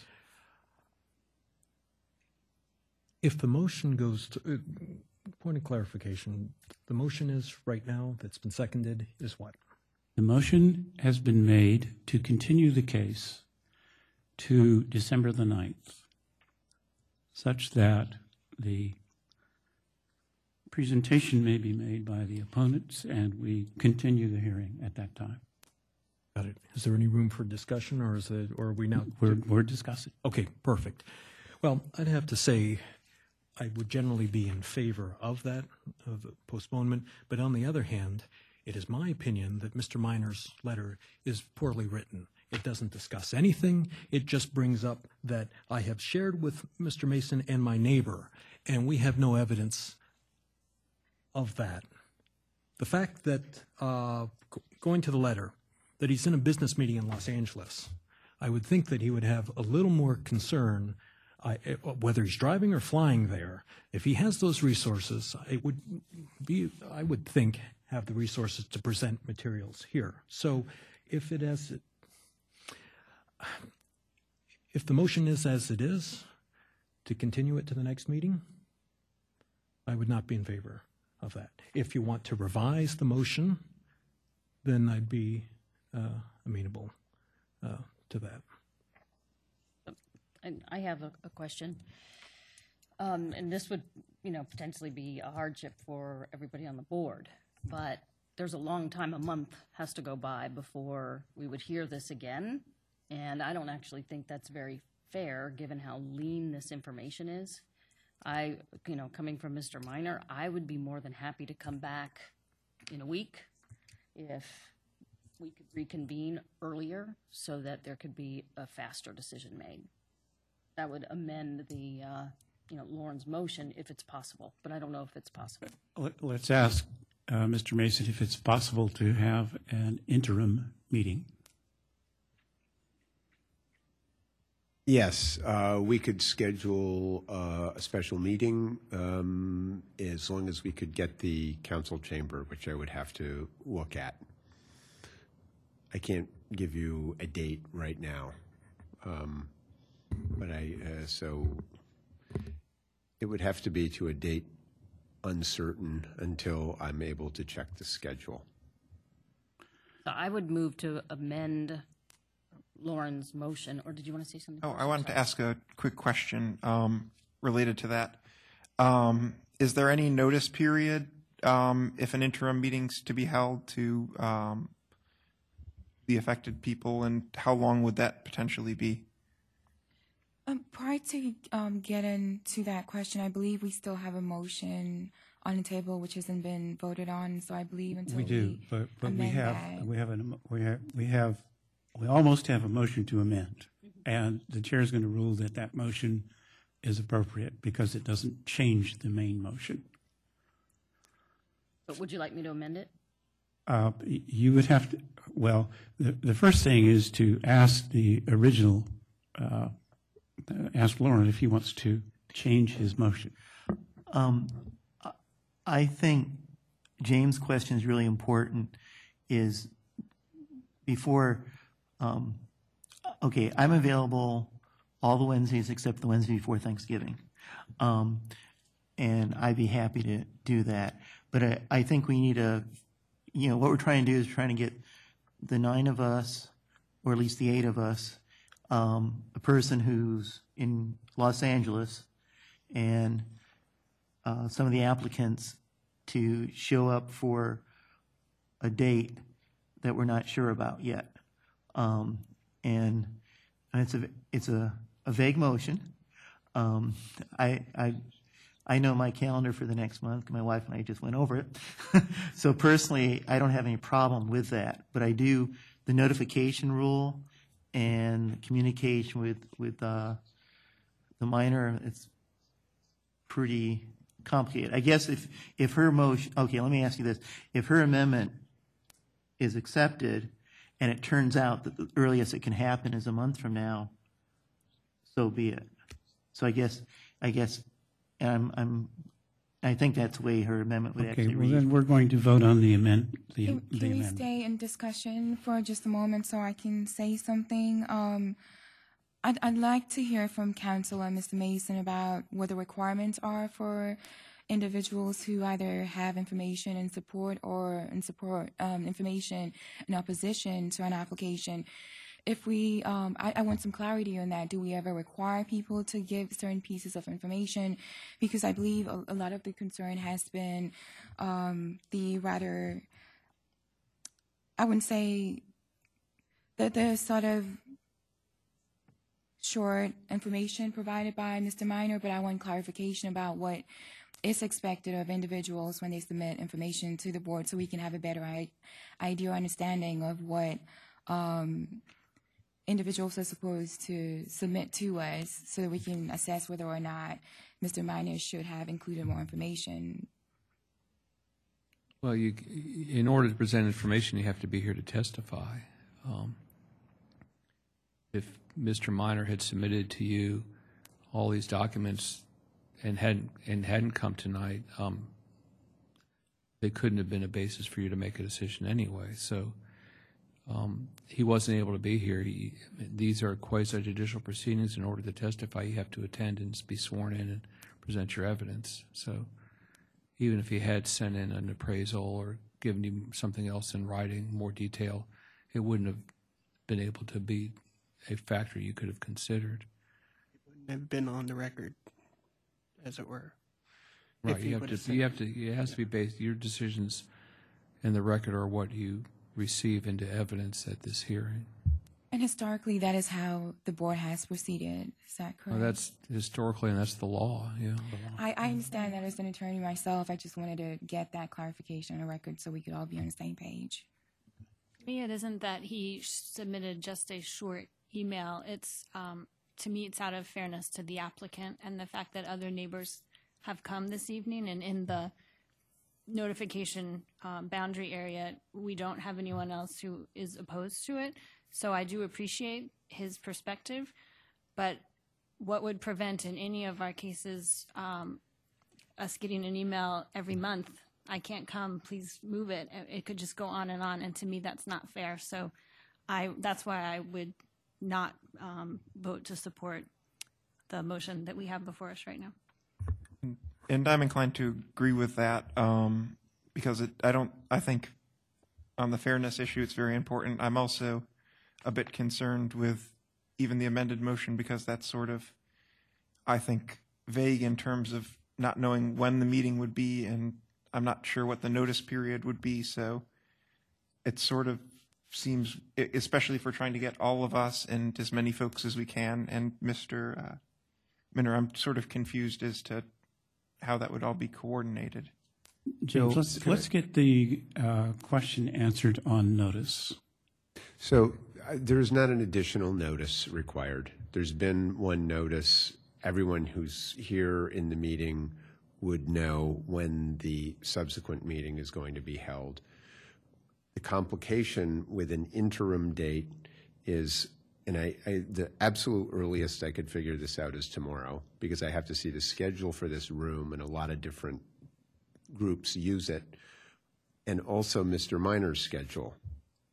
if the motion goes to, point of clarification, the motion is right now that's been seconded is what? The motion has been made to continue the case to December the 9th, such that the presentation may be made by the opponents and we continue the hearing at that time. Got it. Is there any room for discussion, or are we now? We're discussing. Okay, perfect. Well, I'd have to say I would generally be in favor of that, of postponement, but on the other hand, it is my opinion that Mr. Minor's letter is poorly written. It doesn't discuss anything. It just brings up that I have shared with Mr. Mason and my neighbor, and we have no evidence of that. The fact that, going to the letter, that he's in a business meeting in Los Angeles, I would think that he would have a little more concern, whether he's driving or flying there. If he has those resources, it would be, I would think, have the resources to present materials here. So if it has, if the motion is as it is, to continue it to the next meeting, I would not be in favor of that. If you want to revise the motion, then I'd be amenable to that. And I have a question. And this would, potentially be a hardship for everybody on the board. But there's a long time, a month has to go by before we would hear this again. And I don't actually think that's very fair, given how lean this information is. Coming from Mr. Minor, I would be more than happy to come back in a week if we could reconvene earlier so that there could be a faster decision made. That would amend the, Lauren's motion if it's possible, but I don't know if it's possible. Let's ask Mr. Mason if it's possible to have an interim meeting. Yes, we could schedule a special meeting as long as we could get the council chamber, which I would have to look at. I can't give you a date right now, but so it would have to be to a date uncertain until I'm able to check the schedule. So I would move to amend Lauren's motion, or did you want to say something? Oh, first? I wanted to ask a quick question related to that. Is there any notice period if an interim meeting's to be held to the affected people, and how long would that potentially be? Prior to getting to that question, I believe we still have a motion on the table which hasn't been voted on. So I believe until We do, but amend we almost have a motion to amend, and the chair is going to rule that that motion is appropriate because it doesn't change the main motion. But would you like me to amend it? You would have to, well, the first thing is to ask the original, ask Lauren if he wants to change his motion. I think James' question is really important, is before Okay, I'm available all the Wednesdays except the Wednesday before Thanksgiving. And I'd be happy to do that. But I think we need what we're trying to do is trying to get the 9 of us, or at least the 8 of us, a person who's in Los Angeles, and some of the applicants to show up for a date that we're not sure about yet. And it's a vague motion. I know my calendar for the next month. My wife and I just went over it. So personally, I don't have any problem with that. But I do the notification rule and communication with the minor. It's pretty complicated. I guess if her motion, okay, let me ask you this: if her amendment is accepted, and it turns out that the earliest it can happen is a month from now, so be it. So I guess I think that's the way her amendment would actually Okay, well read. then we're going to vote on the amendment. Can we stay in discussion for just a moment so I can say something? I'd like to hear from council and Mr. Mason about what the requirements are for individuals who either have information in support or information in opposition to an application. If we, I want some clarity on that. Do we ever require people to give certain pieces of information? Because I believe a lot of the concern has been the rather, I wouldn't say that there's sort of short information provided by Mr. Minor, but I want clarification about what is expected of individuals when they submit information to the board so we can have a better idea or understanding of what individuals are supposed to submit to us so that we can assess whether or not Mr. Minor should have included more information. Well, in order to present information, you have to be here to testify. If Mr. Minor had submitted to you all these documents and hadn't come tonight, they couldn't have been a basis for you to make a decision anyway. So he wasn't able to be here. These are quasi-judicial proceedings. In order to testify, you have to attend and be sworn in and present your evidence. So even if he had sent in an appraisal or given you something else in writing, more detail, it wouldn't have been able to be a factor you could have considered. It wouldn't have been on the record, as it were. Right. It has to be based. Your decisions in the record are what you receive into evidence at this hearing. And historically, that is how the board has proceeded. Is that correct? Well, that's historically, and that's the law. Yeah. I understand that as an attorney myself. I just wanted to get that clarification on the record so we could all be on the same page. To me, it isn't that he submitted just a short email. It's to me, it's out of fairness to the applicant and the fact that other neighbors have come this evening, and in the notification boundary area, we don't have anyone else who is opposed to it. So I do appreciate his perspective, but what would prevent in any of our cases us getting an email every month, I can't come, please move it. It could just go on, and to me that's not fair. So that's why I would not vote to support the motion that we have before us right now. And I'm inclined to agree with that because I think on the fairness issue it's very important. I'm also a bit concerned with even the amended motion because that's sort of, I think, vague in terms of not knowing when the meeting would be, and I'm not sure what the notice period would be. So it sort of seems, especially if we're trying to get all of us and as many folks as we can, and Mr. Minner, I'm sort of confused as to how that would all be coordinated. James, let's get the question answered on notice. So there's not an additional notice required. There's been one notice. Everyone who's here in the meeting would know when the subsequent meeting is going to be held. The complication with an interim date is, and the absolute earliest I could figure this out is tomorrow, because I have to see the schedule for this room, and a lot of different groups use it, and also Mr. Minor's schedule.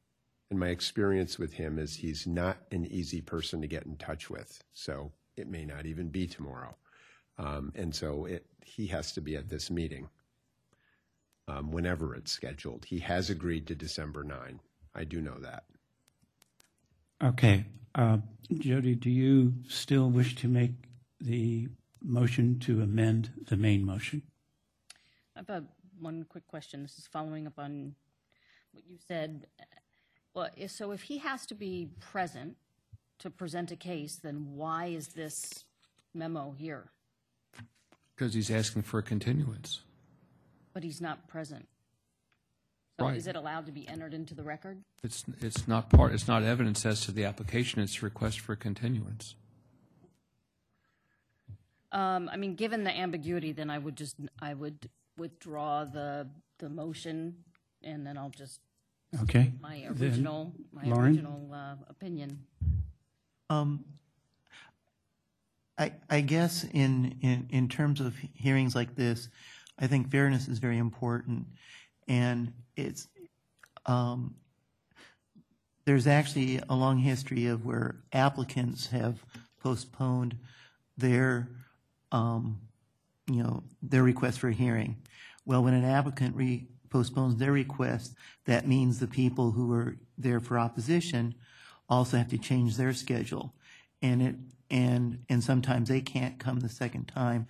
And my experience with him is he's not an easy person to get in touch with. So it may not even be tomorrow. And so he has to be at this meeting whenever it's scheduled. He has agreed to December 9. I do know that. Okay. Jody, do you still wish to make the motion to amend the main motion? I have one quick question. This is following up on what you said. Well, if he has to be present to present a case, then why is this memo here? Because he's asking for a continuance. But he's not present. So Right. is it allowed to be entered into the record? It's not evidence as to the application, it's a request for a continuance. I mean, given the ambiguity, then I would withdraw the motion, and then I'll just Okay. my Then, original Lauren? opinion. I guess in terms of hearings like this, I think fairness is very important, and it's there's actually a long history of where applicants have postponed their their request for a hearing. Well, when an applicant postpones their request, that means the people who are there for opposition also have to change their schedule, and sometimes they can't come the second time.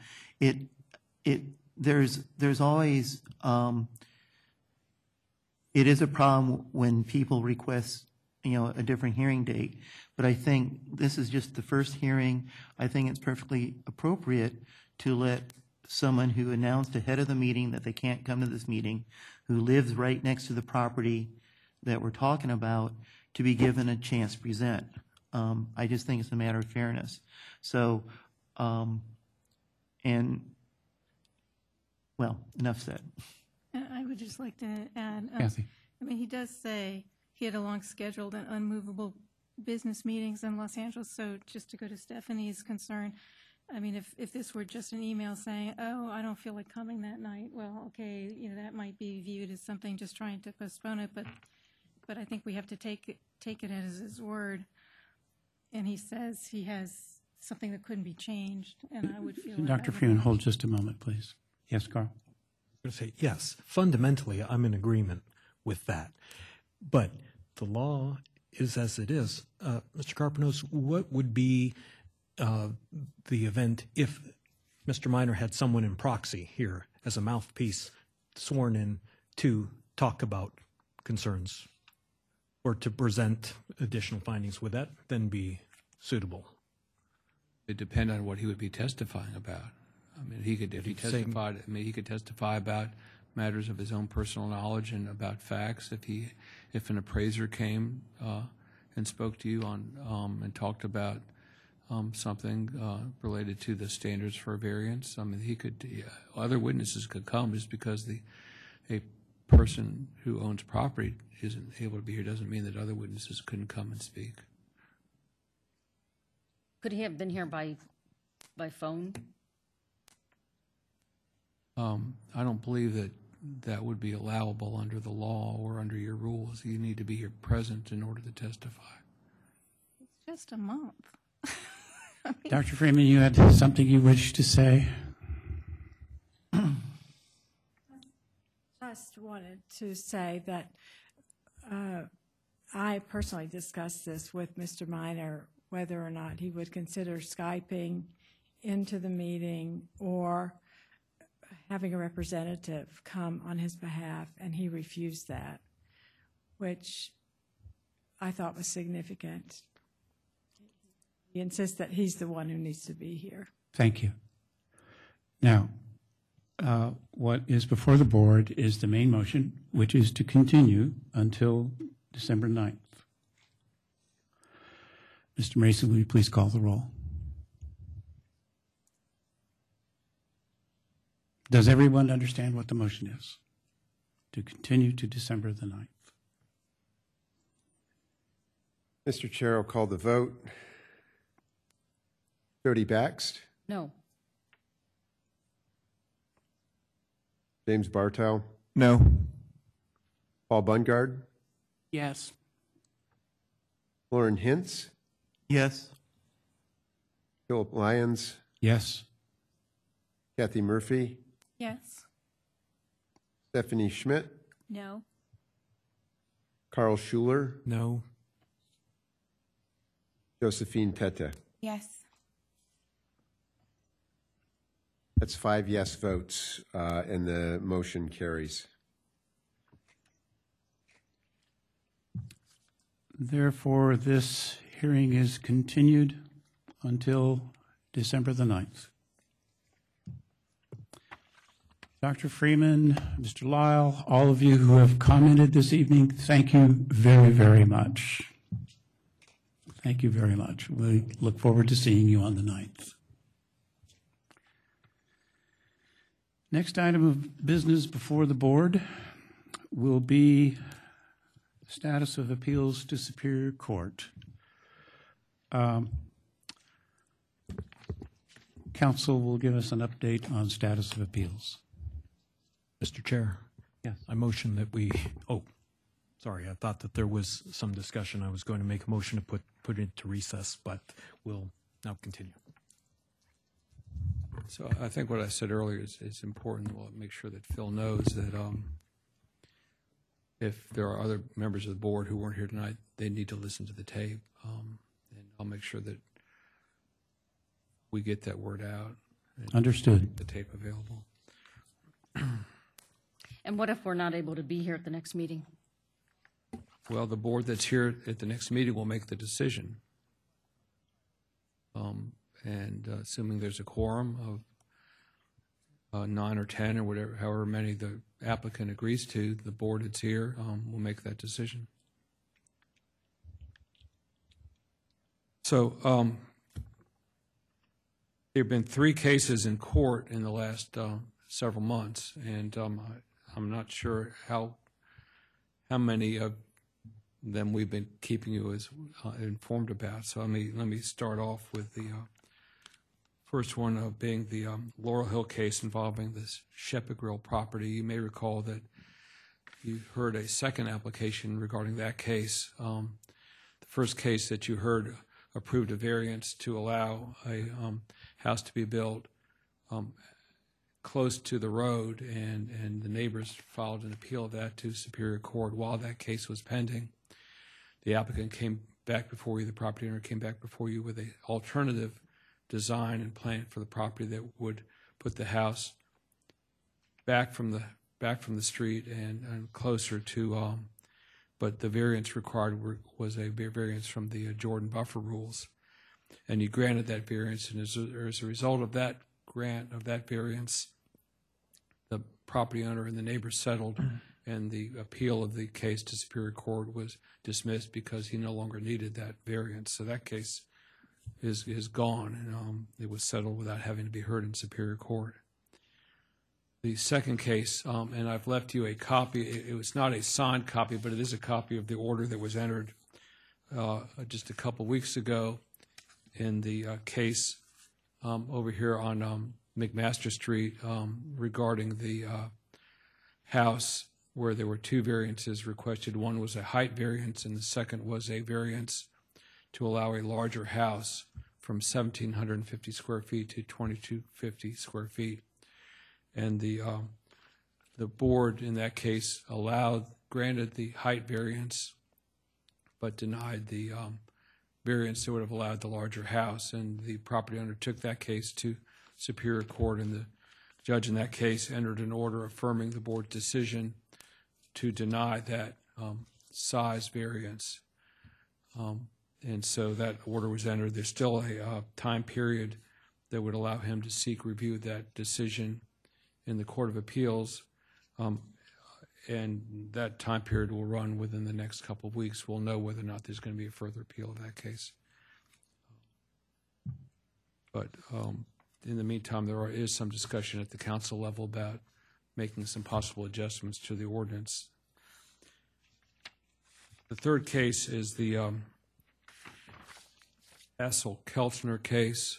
There's always it is a problem when people request a different hearing date, but I think this is just the first hearing. I think it's perfectly appropriate to let someone who announced ahead of the meeting that they can't come to this meeting, who lives right next to the property that we're talking about, to be given a chance to present. I just think it's a matter of fairness. So, enough said. I would just like to add, Kathy. I mean, he does say he had a long scheduled and unmovable business meetings in Los Angeles. So just to go to Stephanie's concern, I mean, if this were just an email saying, oh, I don't feel like coming that night, well, okay, that might be viewed as something just trying to postpone it. But I think we have to take it as his word. And he says he has something that couldn't be changed, and I would feel... Dr. Freeman, hold just a moment, please. Yes, Carl? I'm going to say, yes, fundamentally, I'm in agreement with that. But the law is as it is. Mr. Carpenos, what would be the event if Mr. Minor had someone in proxy here as a mouthpiece sworn in to talk about concerns or to present additional findings? Would that then be suitable? It depends on what he would be testifying about. I mean, he could testify about matters of his own personal knowledge and about facts. If an appraiser came and spoke to you on and talked about something related to the standards for variance, I mean, other witnesses could come. Just because a person who owns property isn't able to be here doesn't mean that other witnesses couldn't come and speak. Could he have been here by phone? I don't believe that would be allowable under the law or under your rules. You need to be here present in order to testify. It's just a month. Dr. Freeman, you had something you wished to say? Just wanted to say that I personally discussed this with Mr. Minor, whether or not he would consider Skyping into the meeting or having a representative come on his behalf, and he refused that, which I thought was significant. He insists that he's the one who needs to be here. Thank you. Now, what is before the board is the main motion, which is to continue until December 9th. Mr. Mason, will you please call the roll? Does everyone understand what the motion is? To continue to December the 9th. Mr. Chair, I'll call the vote. Jody Baxt? No. James Bartow? No. Paul Bungard? Yes. Lauren Hintz, Yes. Philip Lyons, Yes. Kathy Murphy, Yes. Stephanie Schmidt, No. Carl Schuler, No. Josephine Tete. Yes. That's 5 yes votes, and the motion carries. Therefore, this hearing is continued until December the 9th. Dr. Freeman, Mr. Lyle, all of you who have commented this evening, thank you very, very much. Thank you very much. We look forward to seeing you on the 9th. Next item of business before the board will be status of appeals to Superior Court. Council will give us an update on status of appeals. Mr. Chair? Yes. I motion that we, sorry, I thought that there was some discussion. I was going to make a motion to put it to recess, but we'll now continue. So I think what I said earlier is important. We'll make sure that Phil knows that if there are other members of the board who weren't here tonight, they need to listen to the tape. And I'll make sure that we get that word out. Understood. Make the tape available. And what if we're not able to be here at the next meeting? Well, the board that's here at the next meeting will make the decision. And assuming there's a quorum of 9 or 10 or whatever, however many the applicant agrees to, the board that's here will make that decision. So there have been 3 cases in court in the last several months, and I'm not sure how many of them we've been keeping you as informed about. So let me start off with the first one being the Laurel Hill case involving this Shepherd Grill property. You may recall that you heard a second application regarding that case. The first case that you heard approved a variance to allow a house to be built close to the road, and the neighbors filed an appeal of that to Superior Court. While that case was pending, the applicant came back before you, the property owner came back before you with an alternative design and plan for the property that would put the house back from the street and closer to, but the variance required was a variance from the Jordan buffer rules. And you granted that variance, and as a result of that grant of that variance, the property owner and the neighbors settled, and the appeal of the case to Superior Court was dismissed because he no longer needed that variance. So that case is gone, and it was settled without having to be heard in Superior Court. The second case, and I've left you a copy. It was not a signed copy, but it is a copy of the order that was entered just a couple weeks ago in the case over here on McMaster Street regarding the house where there were 2 variances requested. One was a height variance, and the second was a variance to allow a larger house from 1,750 square feet to 2,250 square feet. And the board in that case granted the height variance, but denied the variance that would have allowed the larger house. And the property owner took that case to Superior Court, and the judge in that case entered an order affirming the board's decision to deny that size variance. And so that order was entered. There's still a time period that would allow him to seek review of that decision in the Court of Appeals, and that time period will run within the next couple of weeks. We'll know whether or not there's going to be a further appeal of that case. But in the meantime, there is some discussion at the council level about making some possible adjustments to the ordinance. The third case is the Essel-Keltner case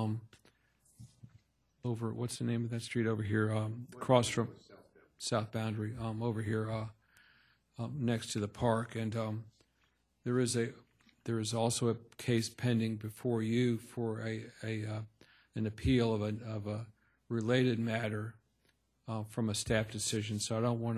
over, what's the name of that street over here? Across from South Boundary, over here next to the park. And there is There is also a case pending before you for an appeal of a related matter from a staff decision. So I don't want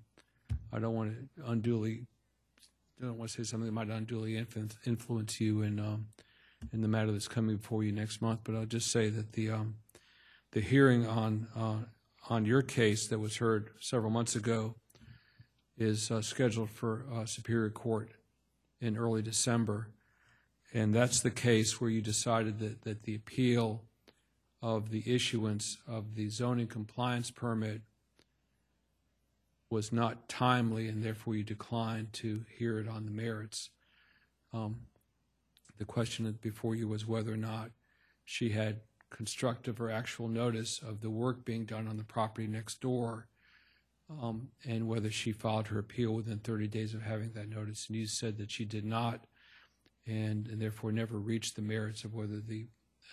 to say something that might unduly influence you in the matter that's coming before you next month. But I'll just say that the hearing on your case that was heard several months ago is scheduled for Superior Court in early December, and that's the case where you decided that the appeal of the issuance of the zoning compliance permit was not timely, and therefore you declined to hear it on the merits. The question before you was whether or not she had constructive or actual notice of the work being done on the property next door, and whether she filed her appeal within 30 days of having that notice. And you said that she did not, and therefore never reached the merits of whether the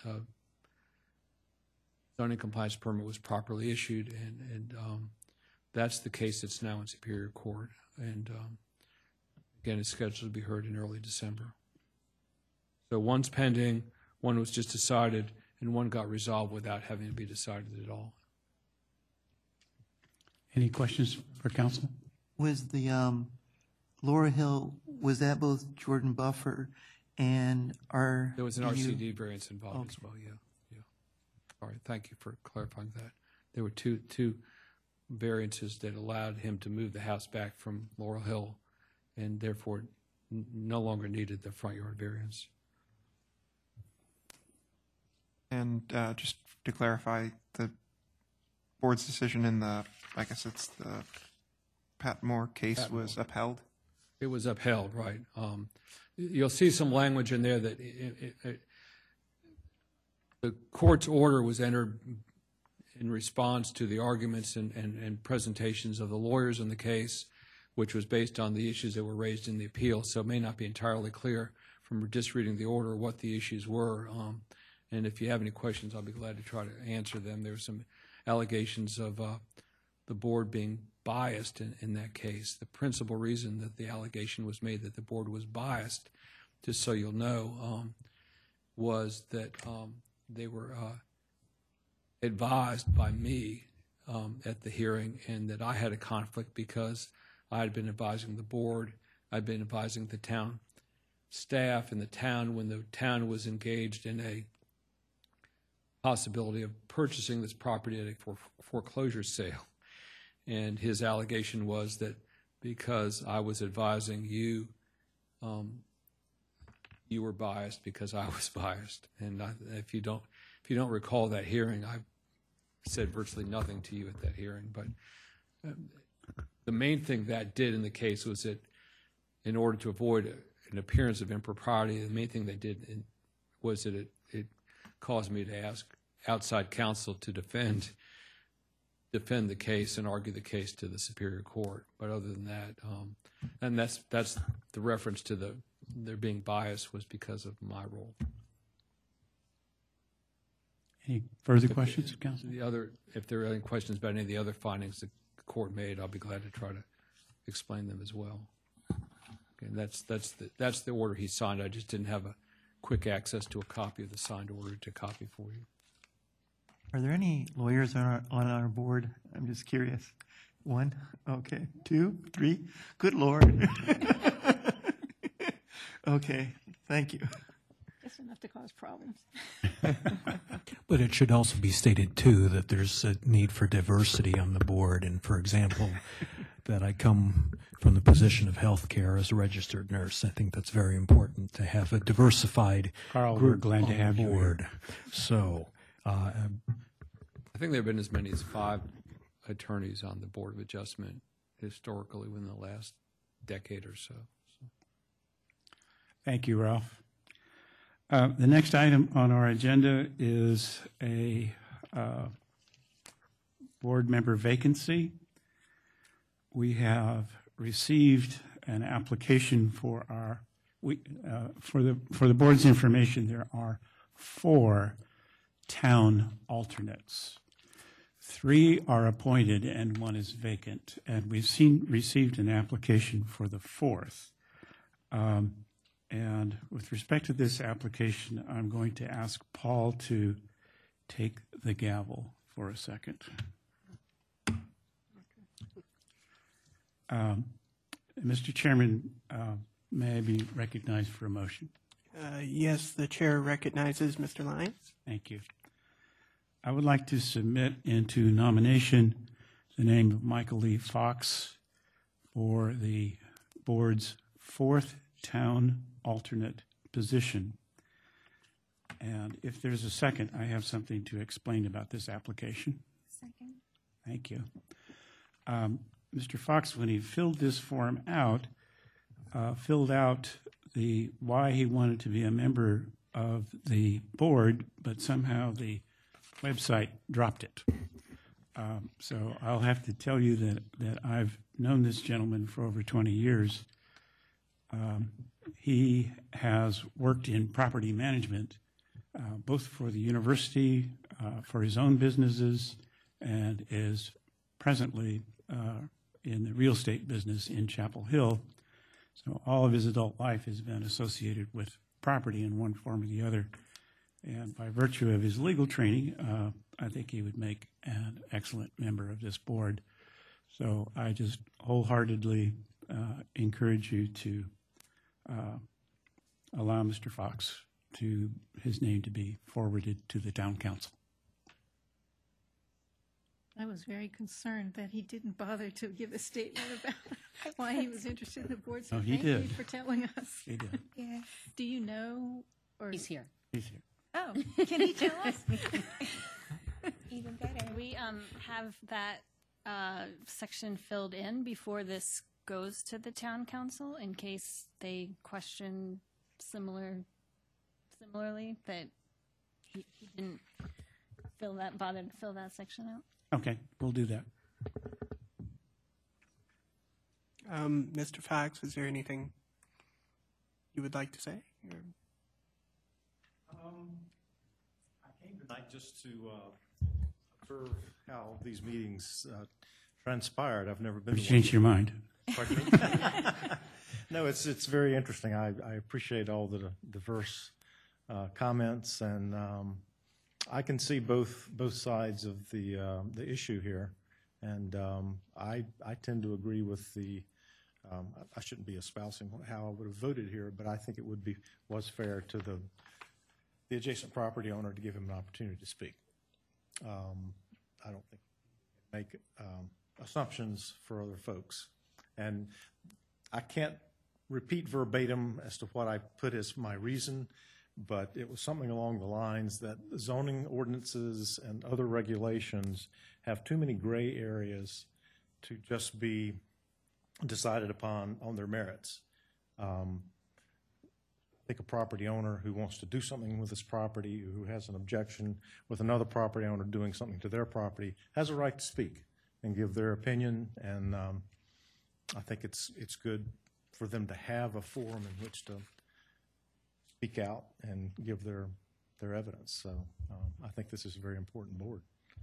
zoning compliance permit was properly issued. And that's the case that's now in Superior Court. And again, it's scheduled to be heard in early December. So one's pending, one was just decided, and one got resolved without having to be decided at all. Any questions for council? Was the Laura Hill, was that both Jordan Buffer and our... There was an RCD variance involved as well, yeah. All right, thank you for clarifying that. There were two variances that allowed him to move the house back from Laurel Hill and therefore no longer needed the front yard variance. And just to clarify, the board's decision in the, I guess it's the Patmore case was upheld? It was upheld, right. You'll see some language in there that the court's order was entered in response to the arguments and presentations of the lawyers in the case, which was based on the issues that were raised in the appeal. So it may not be entirely clear from just reading the order what the issues were. And if you have any questions, I'll be glad to try to answer them. There were some allegations of the board being biased in that case. The principal reason that the allegation was made that the board was biased, just so you'll know, was that they were advised by me at the hearing, and that I had a conflict because I had been advising the board, I'd been advising the town staff and the town when the town was engaged in a possibility of purchasing this property at a foreclosure sale. And his allegation was that because I was advising you, you were biased because I was biased. And if you don't recall that hearing, I said virtually nothing to you at that hearing. But the main thing that did in the case was that in order to avoid an appearance of impropriety, the main thing they did was that it caused me to ask outside counsel to defend the case and argue the case to the Superior Court. But other than that, and that's the reference to there being bias was because of my role. Any further questions, counsel? If there are any questions about any of the other findings the court made, I'll be glad to try to explain them as well. And that's the order he signed. I just didn't have a quick access to a copy of the signed order to copy for you. Are there any lawyers on our board? I'm just curious. One? Okay. Two? Three? Good Lord. Okay. Thank you. Just enough to cause problems. But it should also be stated, too, that there's a need for diversity on the board. And, for example, that I come from the position of healthcare as a registered nurse. I think that's very important to have a diversified Carl, group we're glad on to have the you board. here. So, I think there have been as many as 5 attorneys on the Board of Adjustment historically within the last decade or so. Thank you, Ralph. The next item on our agenda is a board member vacancy. We have received an application for the board's information. There are 4 town alternates. 3 are appointed and 1 is vacant. And we've received an application for the 4th. And with respect to this application, I'm going to ask Paul to take the gavel for a second. Mr. Chairman, may I be recognized for a motion? Yes, the chair recognizes Mr. Lyons. Thank you. I would like to submit into nomination the name of Michael Lee Fox for the board's 4th town alternate position. And if there's a second, I have something to explain about this application. Second. Thank you. Mr. Fox, when he filled this form out, filled out the why he wanted to be a member of the board, but somehow the website dropped it. So I'll have to tell you that I've known this gentleman for over 20 years. He has worked in property management, both for the university, for his own businesses, and is presently in the real estate business in Chapel Hill. So all of his adult life has been associated with property in one form or the other. And by virtue of his legal training, I think he would make an excellent member of this board. So I just wholeheartedly encourage you to allow Mr. Fox to his name to be forwarded to the town council. I was very concerned that he didn't bother to give a statement about why he was interested in the board. So Oh, he thank you did. for telling us. He did. Yeah. Do you know? Or He's here. He's here. Oh, can he tell us? Even better. We have that section filled in before this goes to the town council in case they question similarly that he didn't bother to fill that section out. Okay, we'll do that. Mr. Fox, is there anything you would like to say? I came tonight just to observe how these meetings transpired. I've never been You to one. changed your mind. Pardon me? No, it's very interesting. I appreciate all the diverse comments, and I can see both sides of the issue here, and I tend to agree with the. I shouldn't be espousing how I would have voted here, but I think it was fair to the adjacent property owner to give him an opportunity to speak. I don't think make assumptions for other folks, and I can't repeat verbatim as to what I put as my reason, but it was something along the lines that zoning ordinances and other regulations have too many gray areas to just be decided upon on their merits. Take a property owner who wants to do something with his property, who has an objection with another property owner doing something to their property, has a right to speak and give their opinion, and I think it's good for them to have a forum in which to speak out and give their evidence. So I think this is a very important board.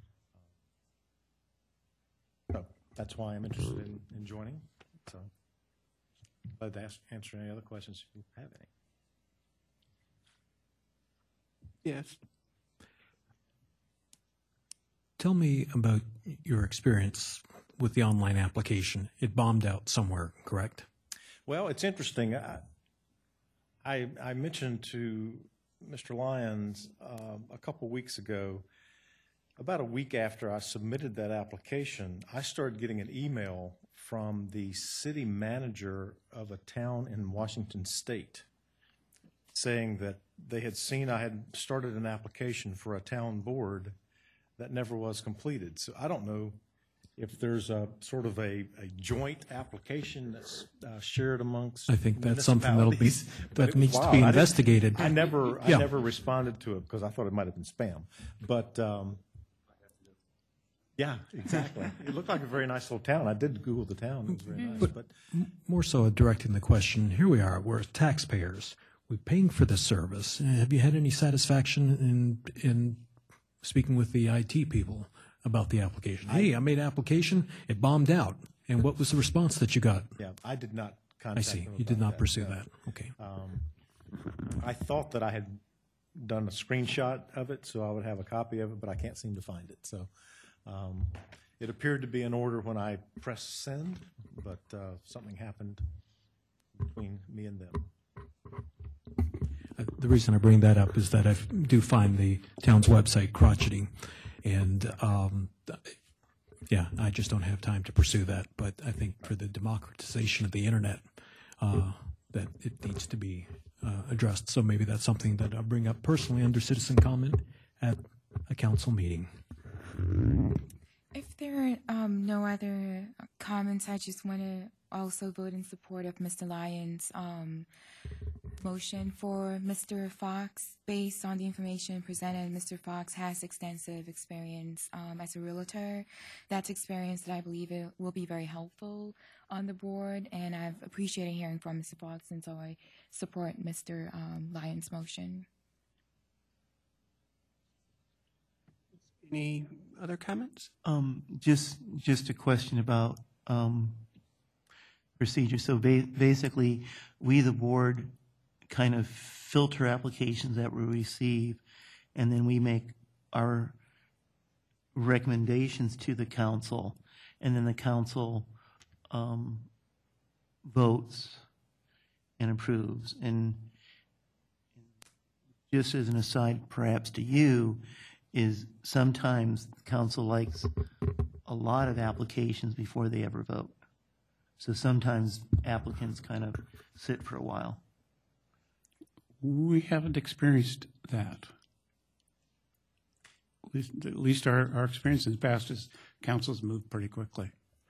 So that's why I'm interested in joining. So glad to answer any other questions if you have any. Yes. Tell me about your experience with the online application. It bombed out somewhere, correct? Well, it's interesting. I mentioned to Mr. Lyons a couple weeks ago, about a week after I submitted that application, I started getting an email from the city manager of a town in Washington State saying that they had seen I had started an application for a town board that never was completed. So I don't know if there's a sort of a joint application that's shared amongst I think that's something that'll be municipalities. But that it was needs to wild. be investigated. I never Yeah. responded to it because I thought it might have been spam. But yeah, exactly. It looked like a very nice little town. I did Google the town. It was very nice. But More so directing the question, here we are, we're taxpayers, we're paying for this service. Have you had any satisfaction in speaking with the IT people about the application? Hey, I made an application, it bombed out. And what was the response that you got? yeah, I did not I contact see. them You did about not that, pursue no. that. Okay. I thought that I had done a screenshot of it, so I would have a copy of it, but I can't seem to find it. So it appeared to be in order when I pressed send, but something happened between me and them. The reason I bring that up is that I do find the town's website crotchety, and yeah, I just don't have time to pursue that. But I think for the democratization of the internet, that it needs to be addressed. So maybe that's something that I'll bring up personally under citizen comment at a council meeting. If there are no other comments, I just want to also vote in support of Mr. Lyons' motion for Mr. Fox. Based on the information presented, Mr. Fox has extensive experience as a realtor. That's experience that I believe it will be very helpful on the board, and I've appreciated hearing from Mr. Fox, and so I support Mr. Lyons' motion. Any other comments? Just a question about procedure. So basically, we, the board, kind of filter applications that we receive, and then we make our recommendations to the council, and then the council votes and approves. And just as an aside, perhaps to you, is sometimes the council likes a lot of applications before they ever vote. So sometimes applicants kind of sit for a while. We haven't experienced that. At least our experience in the past is councils move pretty quickly.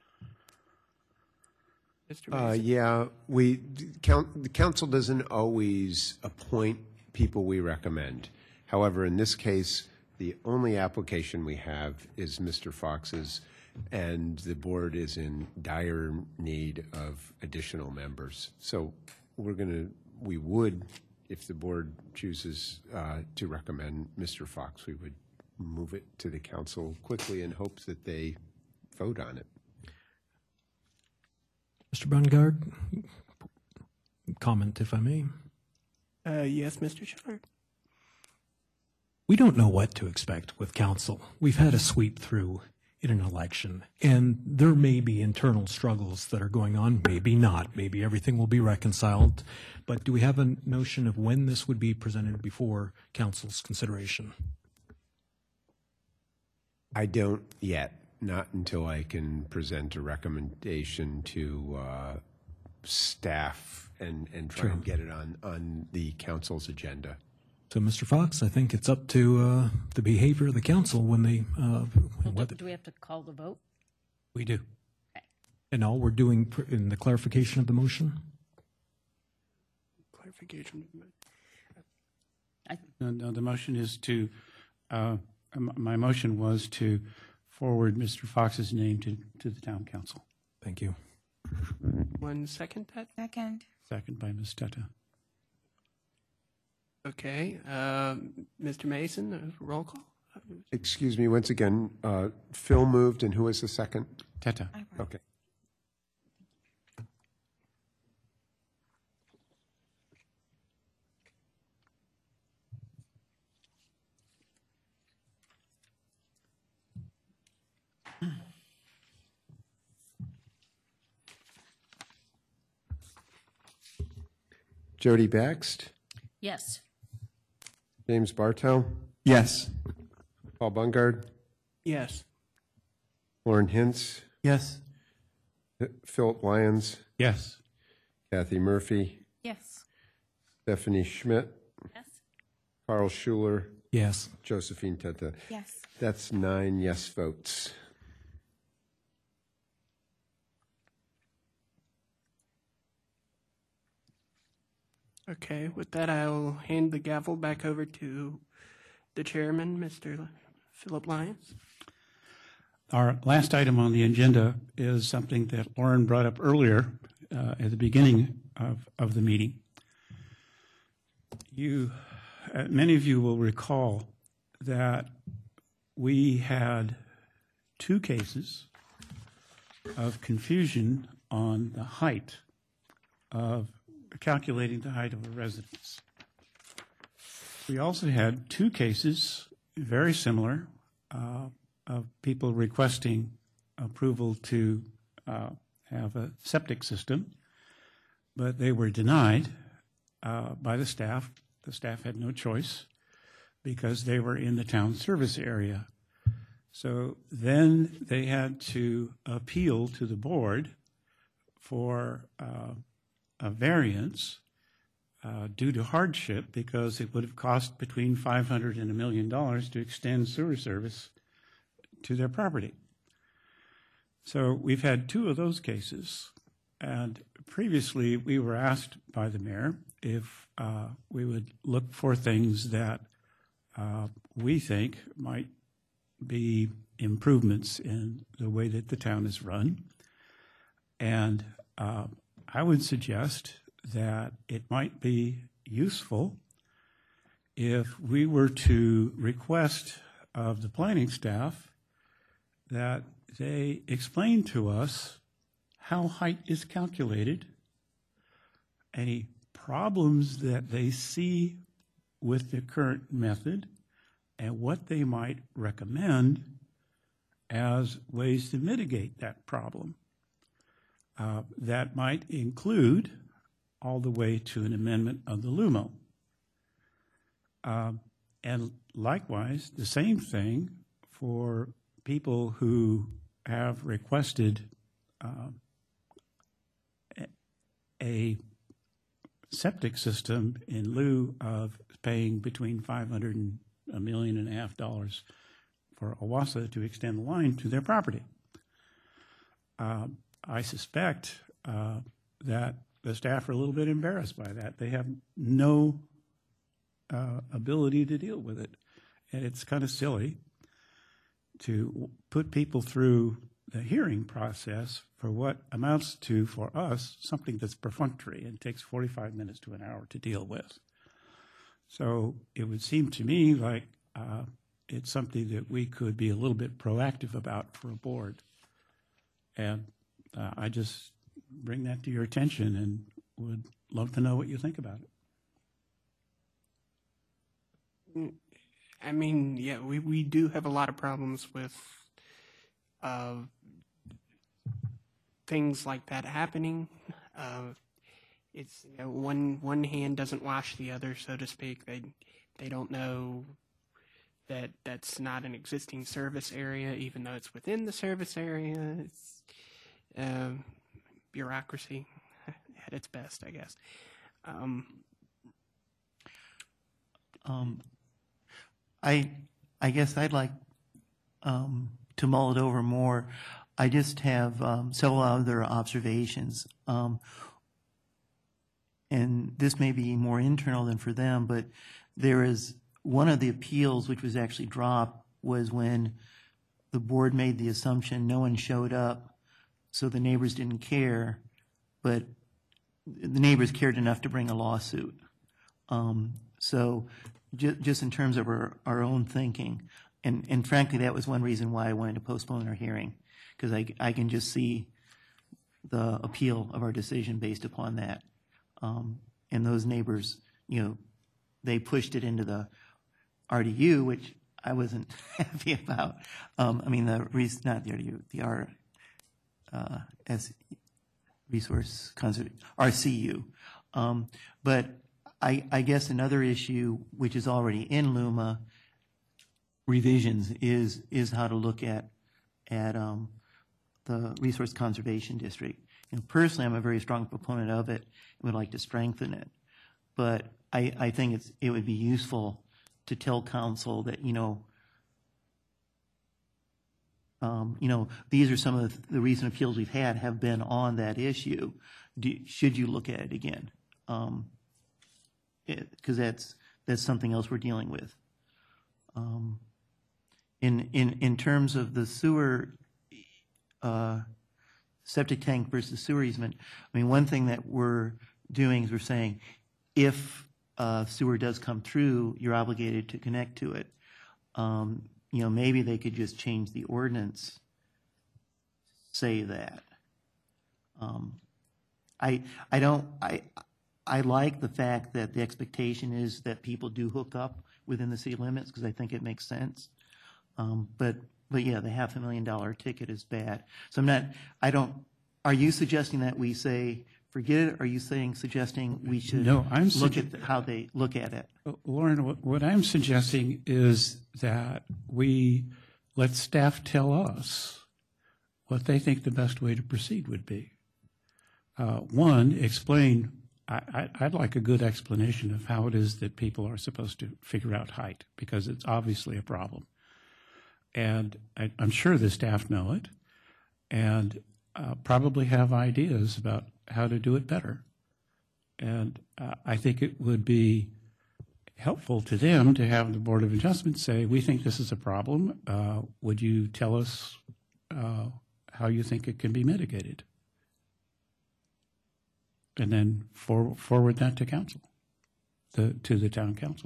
Yeah, the council doesn't always appoint people we recommend. However, in this case, the only application we have is Mr. Fox's, and the board is in dire need of additional members. So we would, if the board chooses to recommend Mr. Fox, we would move it to the council quickly in hopes that they vote on it. Mr. Bungard, comment if I may. Yes, Mr. Sharp. We don't know what to expect with council. We've had a sweep through in an election, and there may be internal struggles that are going on, maybe not. Maybe everything will be reconciled. But do we have a notion of when this would be presented before council's consideration? I don't yet, not until I can present a recommendation to staff and try and get it on the council's agenda. So, Mr. Fox, I think it's up to the behavior of the council when they... Do we have to call the vote? We do. Okay. And all we're doing in the clarification of the motion? Clarification. No, the motion is to... my motion was to forward Mr. Fox's name to the town council. Thank you. 1 second, Ted? Second. Second by Ms. Teta. Okay. Mr. Mason, roll call? Excuse me, once again, Phil moved, and who was the second? Teta. Okay. Jody Baxt? Yes. James Bartow? Yes. Paul Bungard? Yes. Lauren Hintz? Yes. Philip Lyons? Yes. Kathy Murphy? Yes. Stephanie Schmidt? Yes. Carl Schuler? Yes. Josephine Teta? Yes. That's 9 yes votes. Okay, with that, I'll hand the gavel back over to the chairman, Mr. Philip Lyons. Our last item on the agenda is something that Lauren brought up earlier at the beginning of the meeting. Many of you will recall that we had 2 cases of confusion on the height of calculating the height of a residence. we also had two cases, very similar, of people requesting approval to have a septic system, but they were denied by the staff. The staff had no choice because they were in the town service area. So then they had to appeal to the board for a variance due to hardship, because it would have cost between $500,000 and $1 million to extend sewer service to their property. So we've had two of those cases. And previously we were asked by the mayor if we would look for things that we think might be improvements in the way that the town is run. And I would suggest that it might be useful if we were to request of the planning staff that they explain to us how height is calculated, any problems that they see with the current method, and what they might recommend as ways to mitigate that problem. That might include all the way to an amendment of the LUMO. And likewise, the same thing for people who have requested a septic system in lieu of paying between $500,000 and $1.5 million for OWASA to extend the line to their property. I suspect that the staff are a little bit embarrassed by that. They have no ability to deal with it. And it's kind of silly to put people through the hearing process for what amounts to, for us, something that's perfunctory and takes 45 minutes to an hour to deal with. So it would seem to me like it's something that we could be a little bit proactive about for a board. And I just bring that to your attention and would love to know what you think about it. I mean, yeah, we do have a lot of problems with things like that happening. It's, you know, one hand doesn't wash the other, so to speak. They don't know that that's not an existing service area, even though it's within the service area. It's bureaucracy at its best, I guess. I guess I'd like to mull it over more. I just have several other observations. And this may be more internal than for them, but there is one of the appeals which was actually dropped was when the board made the assumption no one showed up, so the neighbors didn't care, but the neighbors cared enough to bring a lawsuit. So just in terms of our own thinking, and frankly, that was one reason why I wanted to postpone our hearing, because I can just see the appeal of our decision based upon that. And those neighbors, you know, they pushed it into the RDU, which I wasn't happy about. I mean, not the RDU, the Resource Conservation, RCU. But I guess another issue, which is already in LUMA revisions, is how to look at the Resource Conservation District. And personally, I'm a very strong proponent of it and would like to strengthen it. But I think it would be useful to tell council that, you know, these are some of the recent appeals we've had have been on that issue. Should you look at it again? Because that's something else we're dealing with. In terms of the sewer septic tank versus sewer easement, I mean, one thing that we're doing is we're saying if sewer does come through, you're obligated to connect to it. You know, maybe they could just change the ordinance, say that. I like the fact that the expectation is that people do hook up within the city limits, because I think it makes sense. But yeah, the $500,000 ticket is bad. So are you suggesting that we say, forget it? Or are you suggesting we should No, I'm look at how they look at it? Lauren, what I'm suggesting is that we let staff tell us what they think the best way to proceed would be. One, explain, I'd like a good explanation of how it is that people are supposed to figure out height, because it's obviously a problem. And I'm sure the staff know it, and probably have ideas about how to do it better. And I think it would be helpful to them to have the Board of Adjustment say, we think this is a problem. Would you tell us how you think it can be mitigated? And then forward that to council, to the town council.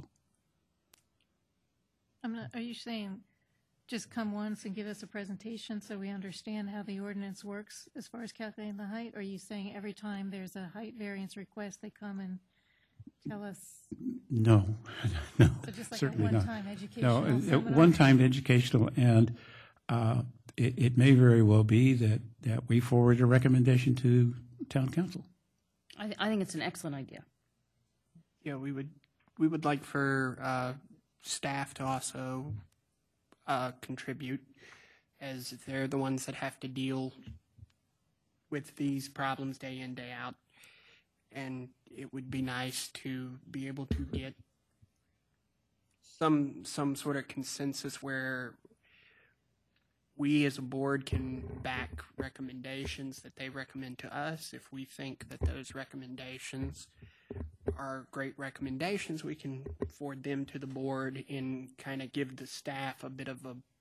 Are you saying just come once and give us a presentation so we understand how the ordinance works as far as calculating the height? Or are you saying every time there's a height variance request, they come and tell us? No, no, So just like certainly a not. one-time educational No, seminar? one-time educational, and it may very well be that we forward a recommendation to town council. I think it's an excellent idea. Yeah, we would like for staff to also contribute, as they're the ones that have to deal with these problems day in, day out. And it would be nice to be able to get some sort of consensus where we as a board can back recommendations that they recommend to us. If we think that those recommendations are great recommendations, we can forward them to the board and kind of give the staff a bit of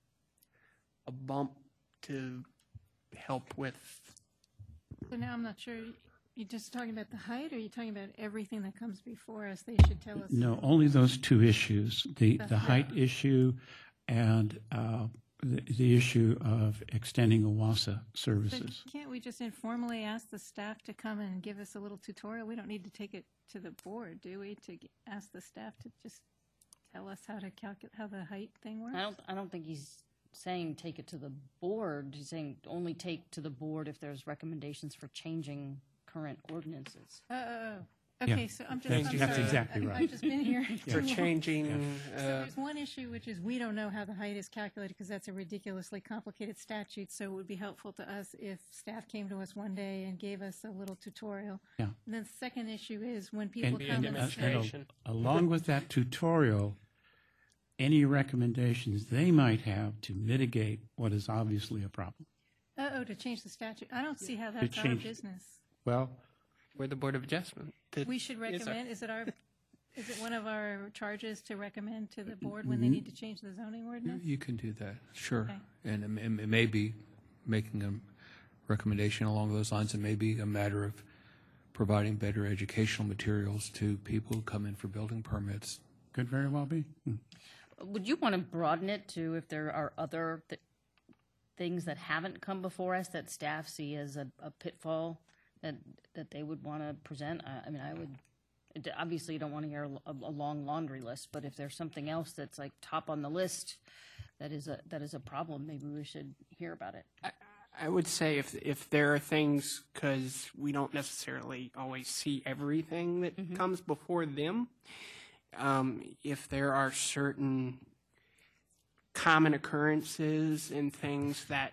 a bump to help with. So now I'm not sure, you're just talking about the height, or are you talking about everything that comes before us? They should tell us. No, only those two issues, the That's height right. issue and the issue of extending OWASA So services. can't we just informally ask the staff to come and give us a little tutorial? We don't need to take it to the board, do we, to ask the staff to just tell us how to calculate, how the height thing works? I don't think he's saying take it to the board. He's saying only take to the board if there's recommendations for changing current ordinances. Okay, Yeah. so I'm That's sorry. exactly right. I've just been here. For too long. changing. So there's one issue, which is we don't know how the height is calculated because that's a ridiculously complicated statute. So it would be helpful to us if staff came to us one day and gave us a little tutorial. Yeah. And then the second issue is when people come and say, demonstration. Along with that tutorial, any recommendations they might have to mitigate what is obviously a problem. to change the statute. I don't see how that's our change- business. Well, We're the Board of Adjustment. We should Yes, sir. recommend, is it one of our charges to recommend to the board when they need to change the zoning ordinance? You can do that, sure. Okay. And it may be making a recommendation along those lines. It may be a matter of providing better educational materials to people who come in for building permits. could very well be. Would you want to broaden it to if there are other things that haven't come before us that staff see as a pitfall that they would want to present? I mean, I would, obviously you don't want to hear a long laundry list, but if there's something else that's like top on the list that is a problem, maybe we should hear about it. I would say if there are things, because we don't necessarily always see everything that comes before them, if there are certain common occurrences and things that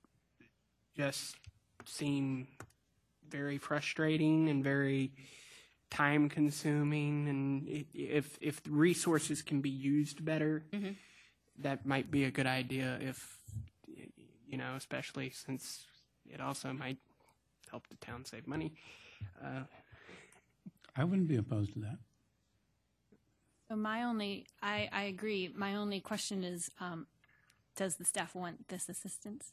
just seem very frustrating and very time consuming, and if the resources can be used better, that might be a good idea, if especially since it also might help the town save money. I wouldn't be opposed to that. So I agree. My only question is, does the staff want this assistance?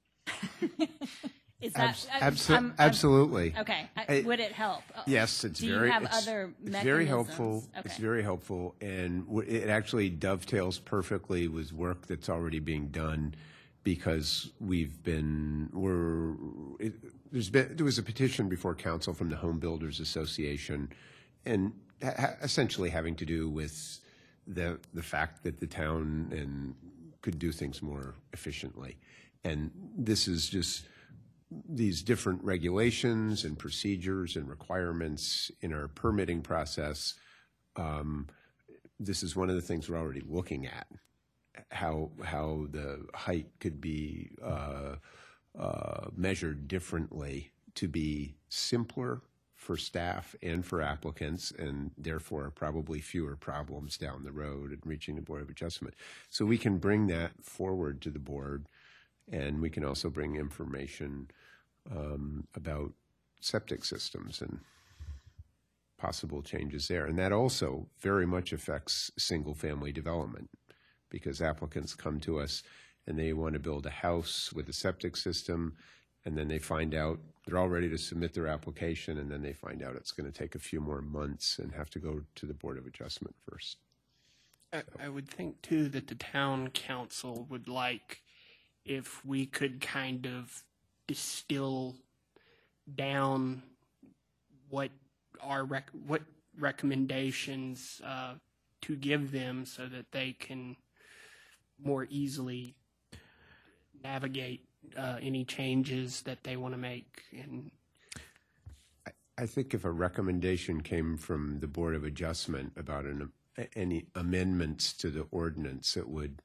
Is that Absolutely. okay? I- Would it help? Yes, it's Do very. you have it's, other it's very mechanisms? helpful. Okay. It's very helpful, and it actually dovetails perfectly with work that's already being done, because we've been there was a petition before council from the Home Builders Association, and essentially having to do with the fact that the town could do things more efficiently. And this is just these different regulations and procedures and requirements in our permitting process. This is one of the things we're already looking at, how the height could be measured differently to be simpler for staff and for applicants, and therefore probably fewer problems down the road in reaching the Board of Adjustment. So we can bring that forward to the board, and we can also bring information about septic systems and possible changes there. And that also very much affects single-family development, because applicants come to us and they want to build a house with a septic system, and then they find out they're all ready to submit their application, and then they find out it's going to take a few more months and have to go to the Board of Adjustment first. I would think, too, that the town council would like if we could kind of distill down what what recommendations to give them so that they can more easily navigate any changes that they want to make. And I think if a recommendation came from the Board of Adjustment about any amendments to the ordinance, it would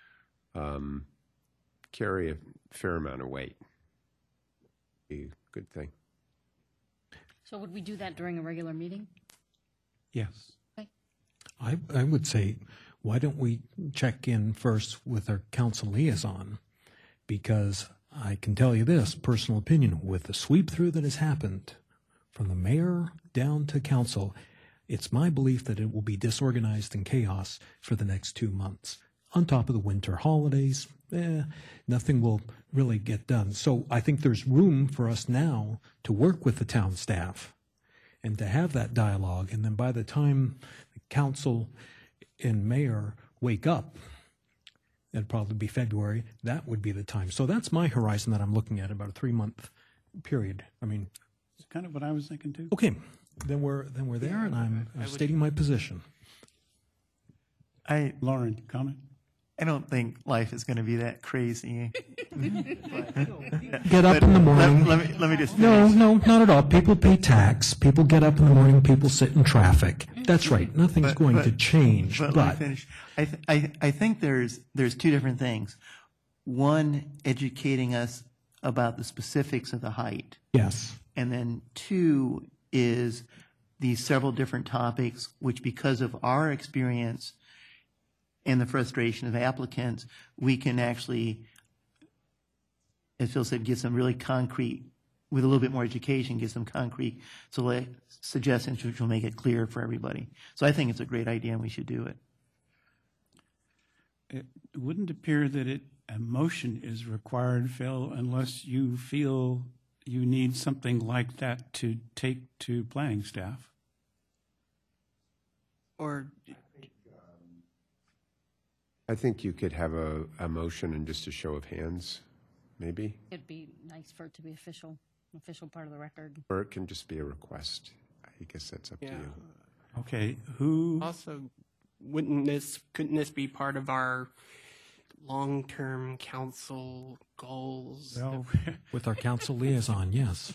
carry a fair amount of weight. Be a good thing. So would we do that during a regular meeting? Yes. Okay. I would say, why don't we check in first with our council liaison? Because I can tell you this, personal opinion, with the sweep through that has happened from the mayor down to council, it's my belief that it will be disorganized and chaos for the next 2 months. On top of the winter holidays, nothing will really get done. So I think there's room for us now to work with the town staff and to have that dialogue. And then by the time the council and mayor wake up, it'd probably be February, that would be the time. So that's my horizon that I'm looking at, about a 3-month period. I mean, it's kind of what I was thinking too. Okay, then we're there, and I'm stating my position. Lauren, comment? I don't think life is going to be that crazy. Get up in the morning. Let me just finish. No, not at all. People pay tax. People get up in the morning. People sit in traffic. That's right. Nothing's going to change. But let me finish. I think there's 2 different things. One, educating us about the specifics of the height. Yes. And then 2 is these several different topics, which because of our experience and the frustration of applicants, we can actually, as Phil said, get some really concrete, with a little bit more education, get some concrete suggestions which will make it clear for everybody. So I think it's a great idea and we should do it. It wouldn't appear that a motion is required, Phil, unless you feel you need something like that to take to planning staff. or I think you could have a motion and just a show of hands, maybe. It'd be nice for it to be official part of the record. Or it can just be a request. I guess that's up to you. Okay, who? Also, couldn't this be part of our long-term council goals? Well, with our council liaison, yes.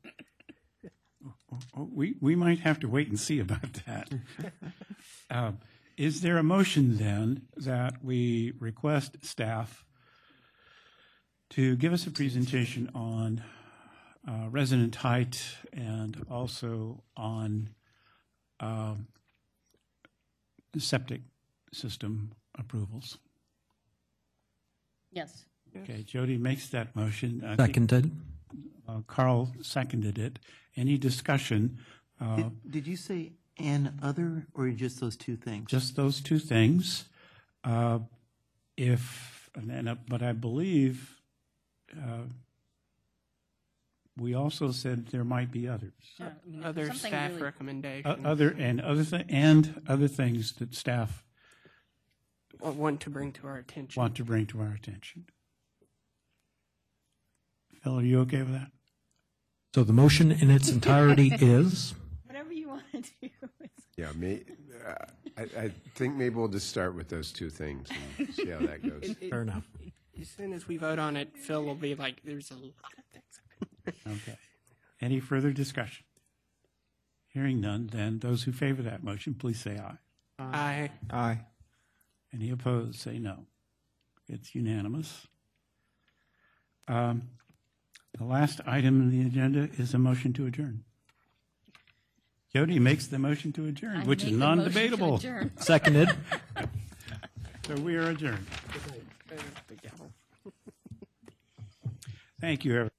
We might have to wait and see about that. Is there a motion then that we request staff to give us a presentation on resident height and also on septic system approvals? Yes. Okay, Jody makes that motion. Seconded. Carl seconded it. Any discussion? Did you say and other, or just those 2 things? Just those 2 things. But I believe we also said there might be others. Other staff recommendations. Other things that staff want to bring to our attention. Phil, are you okay with that? So the motion in its entirety is? Whatever you want to do. Yeah, I think maybe we'll just start with those two things and see how that goes. Fair enough. As soon as we vote on it, Phil will be like, there's a lot of things. Okay. Any further discussion? Hearing none, then those who favor that motion, please say aye. Aye. Aye. Any opposed, say no. It's unanimous. The last item on the agenda is a motion to adjourn. Jody makes the motion to adjourn, which is non-debatable. Seconded. So we are adjourned. Thank you, everyone.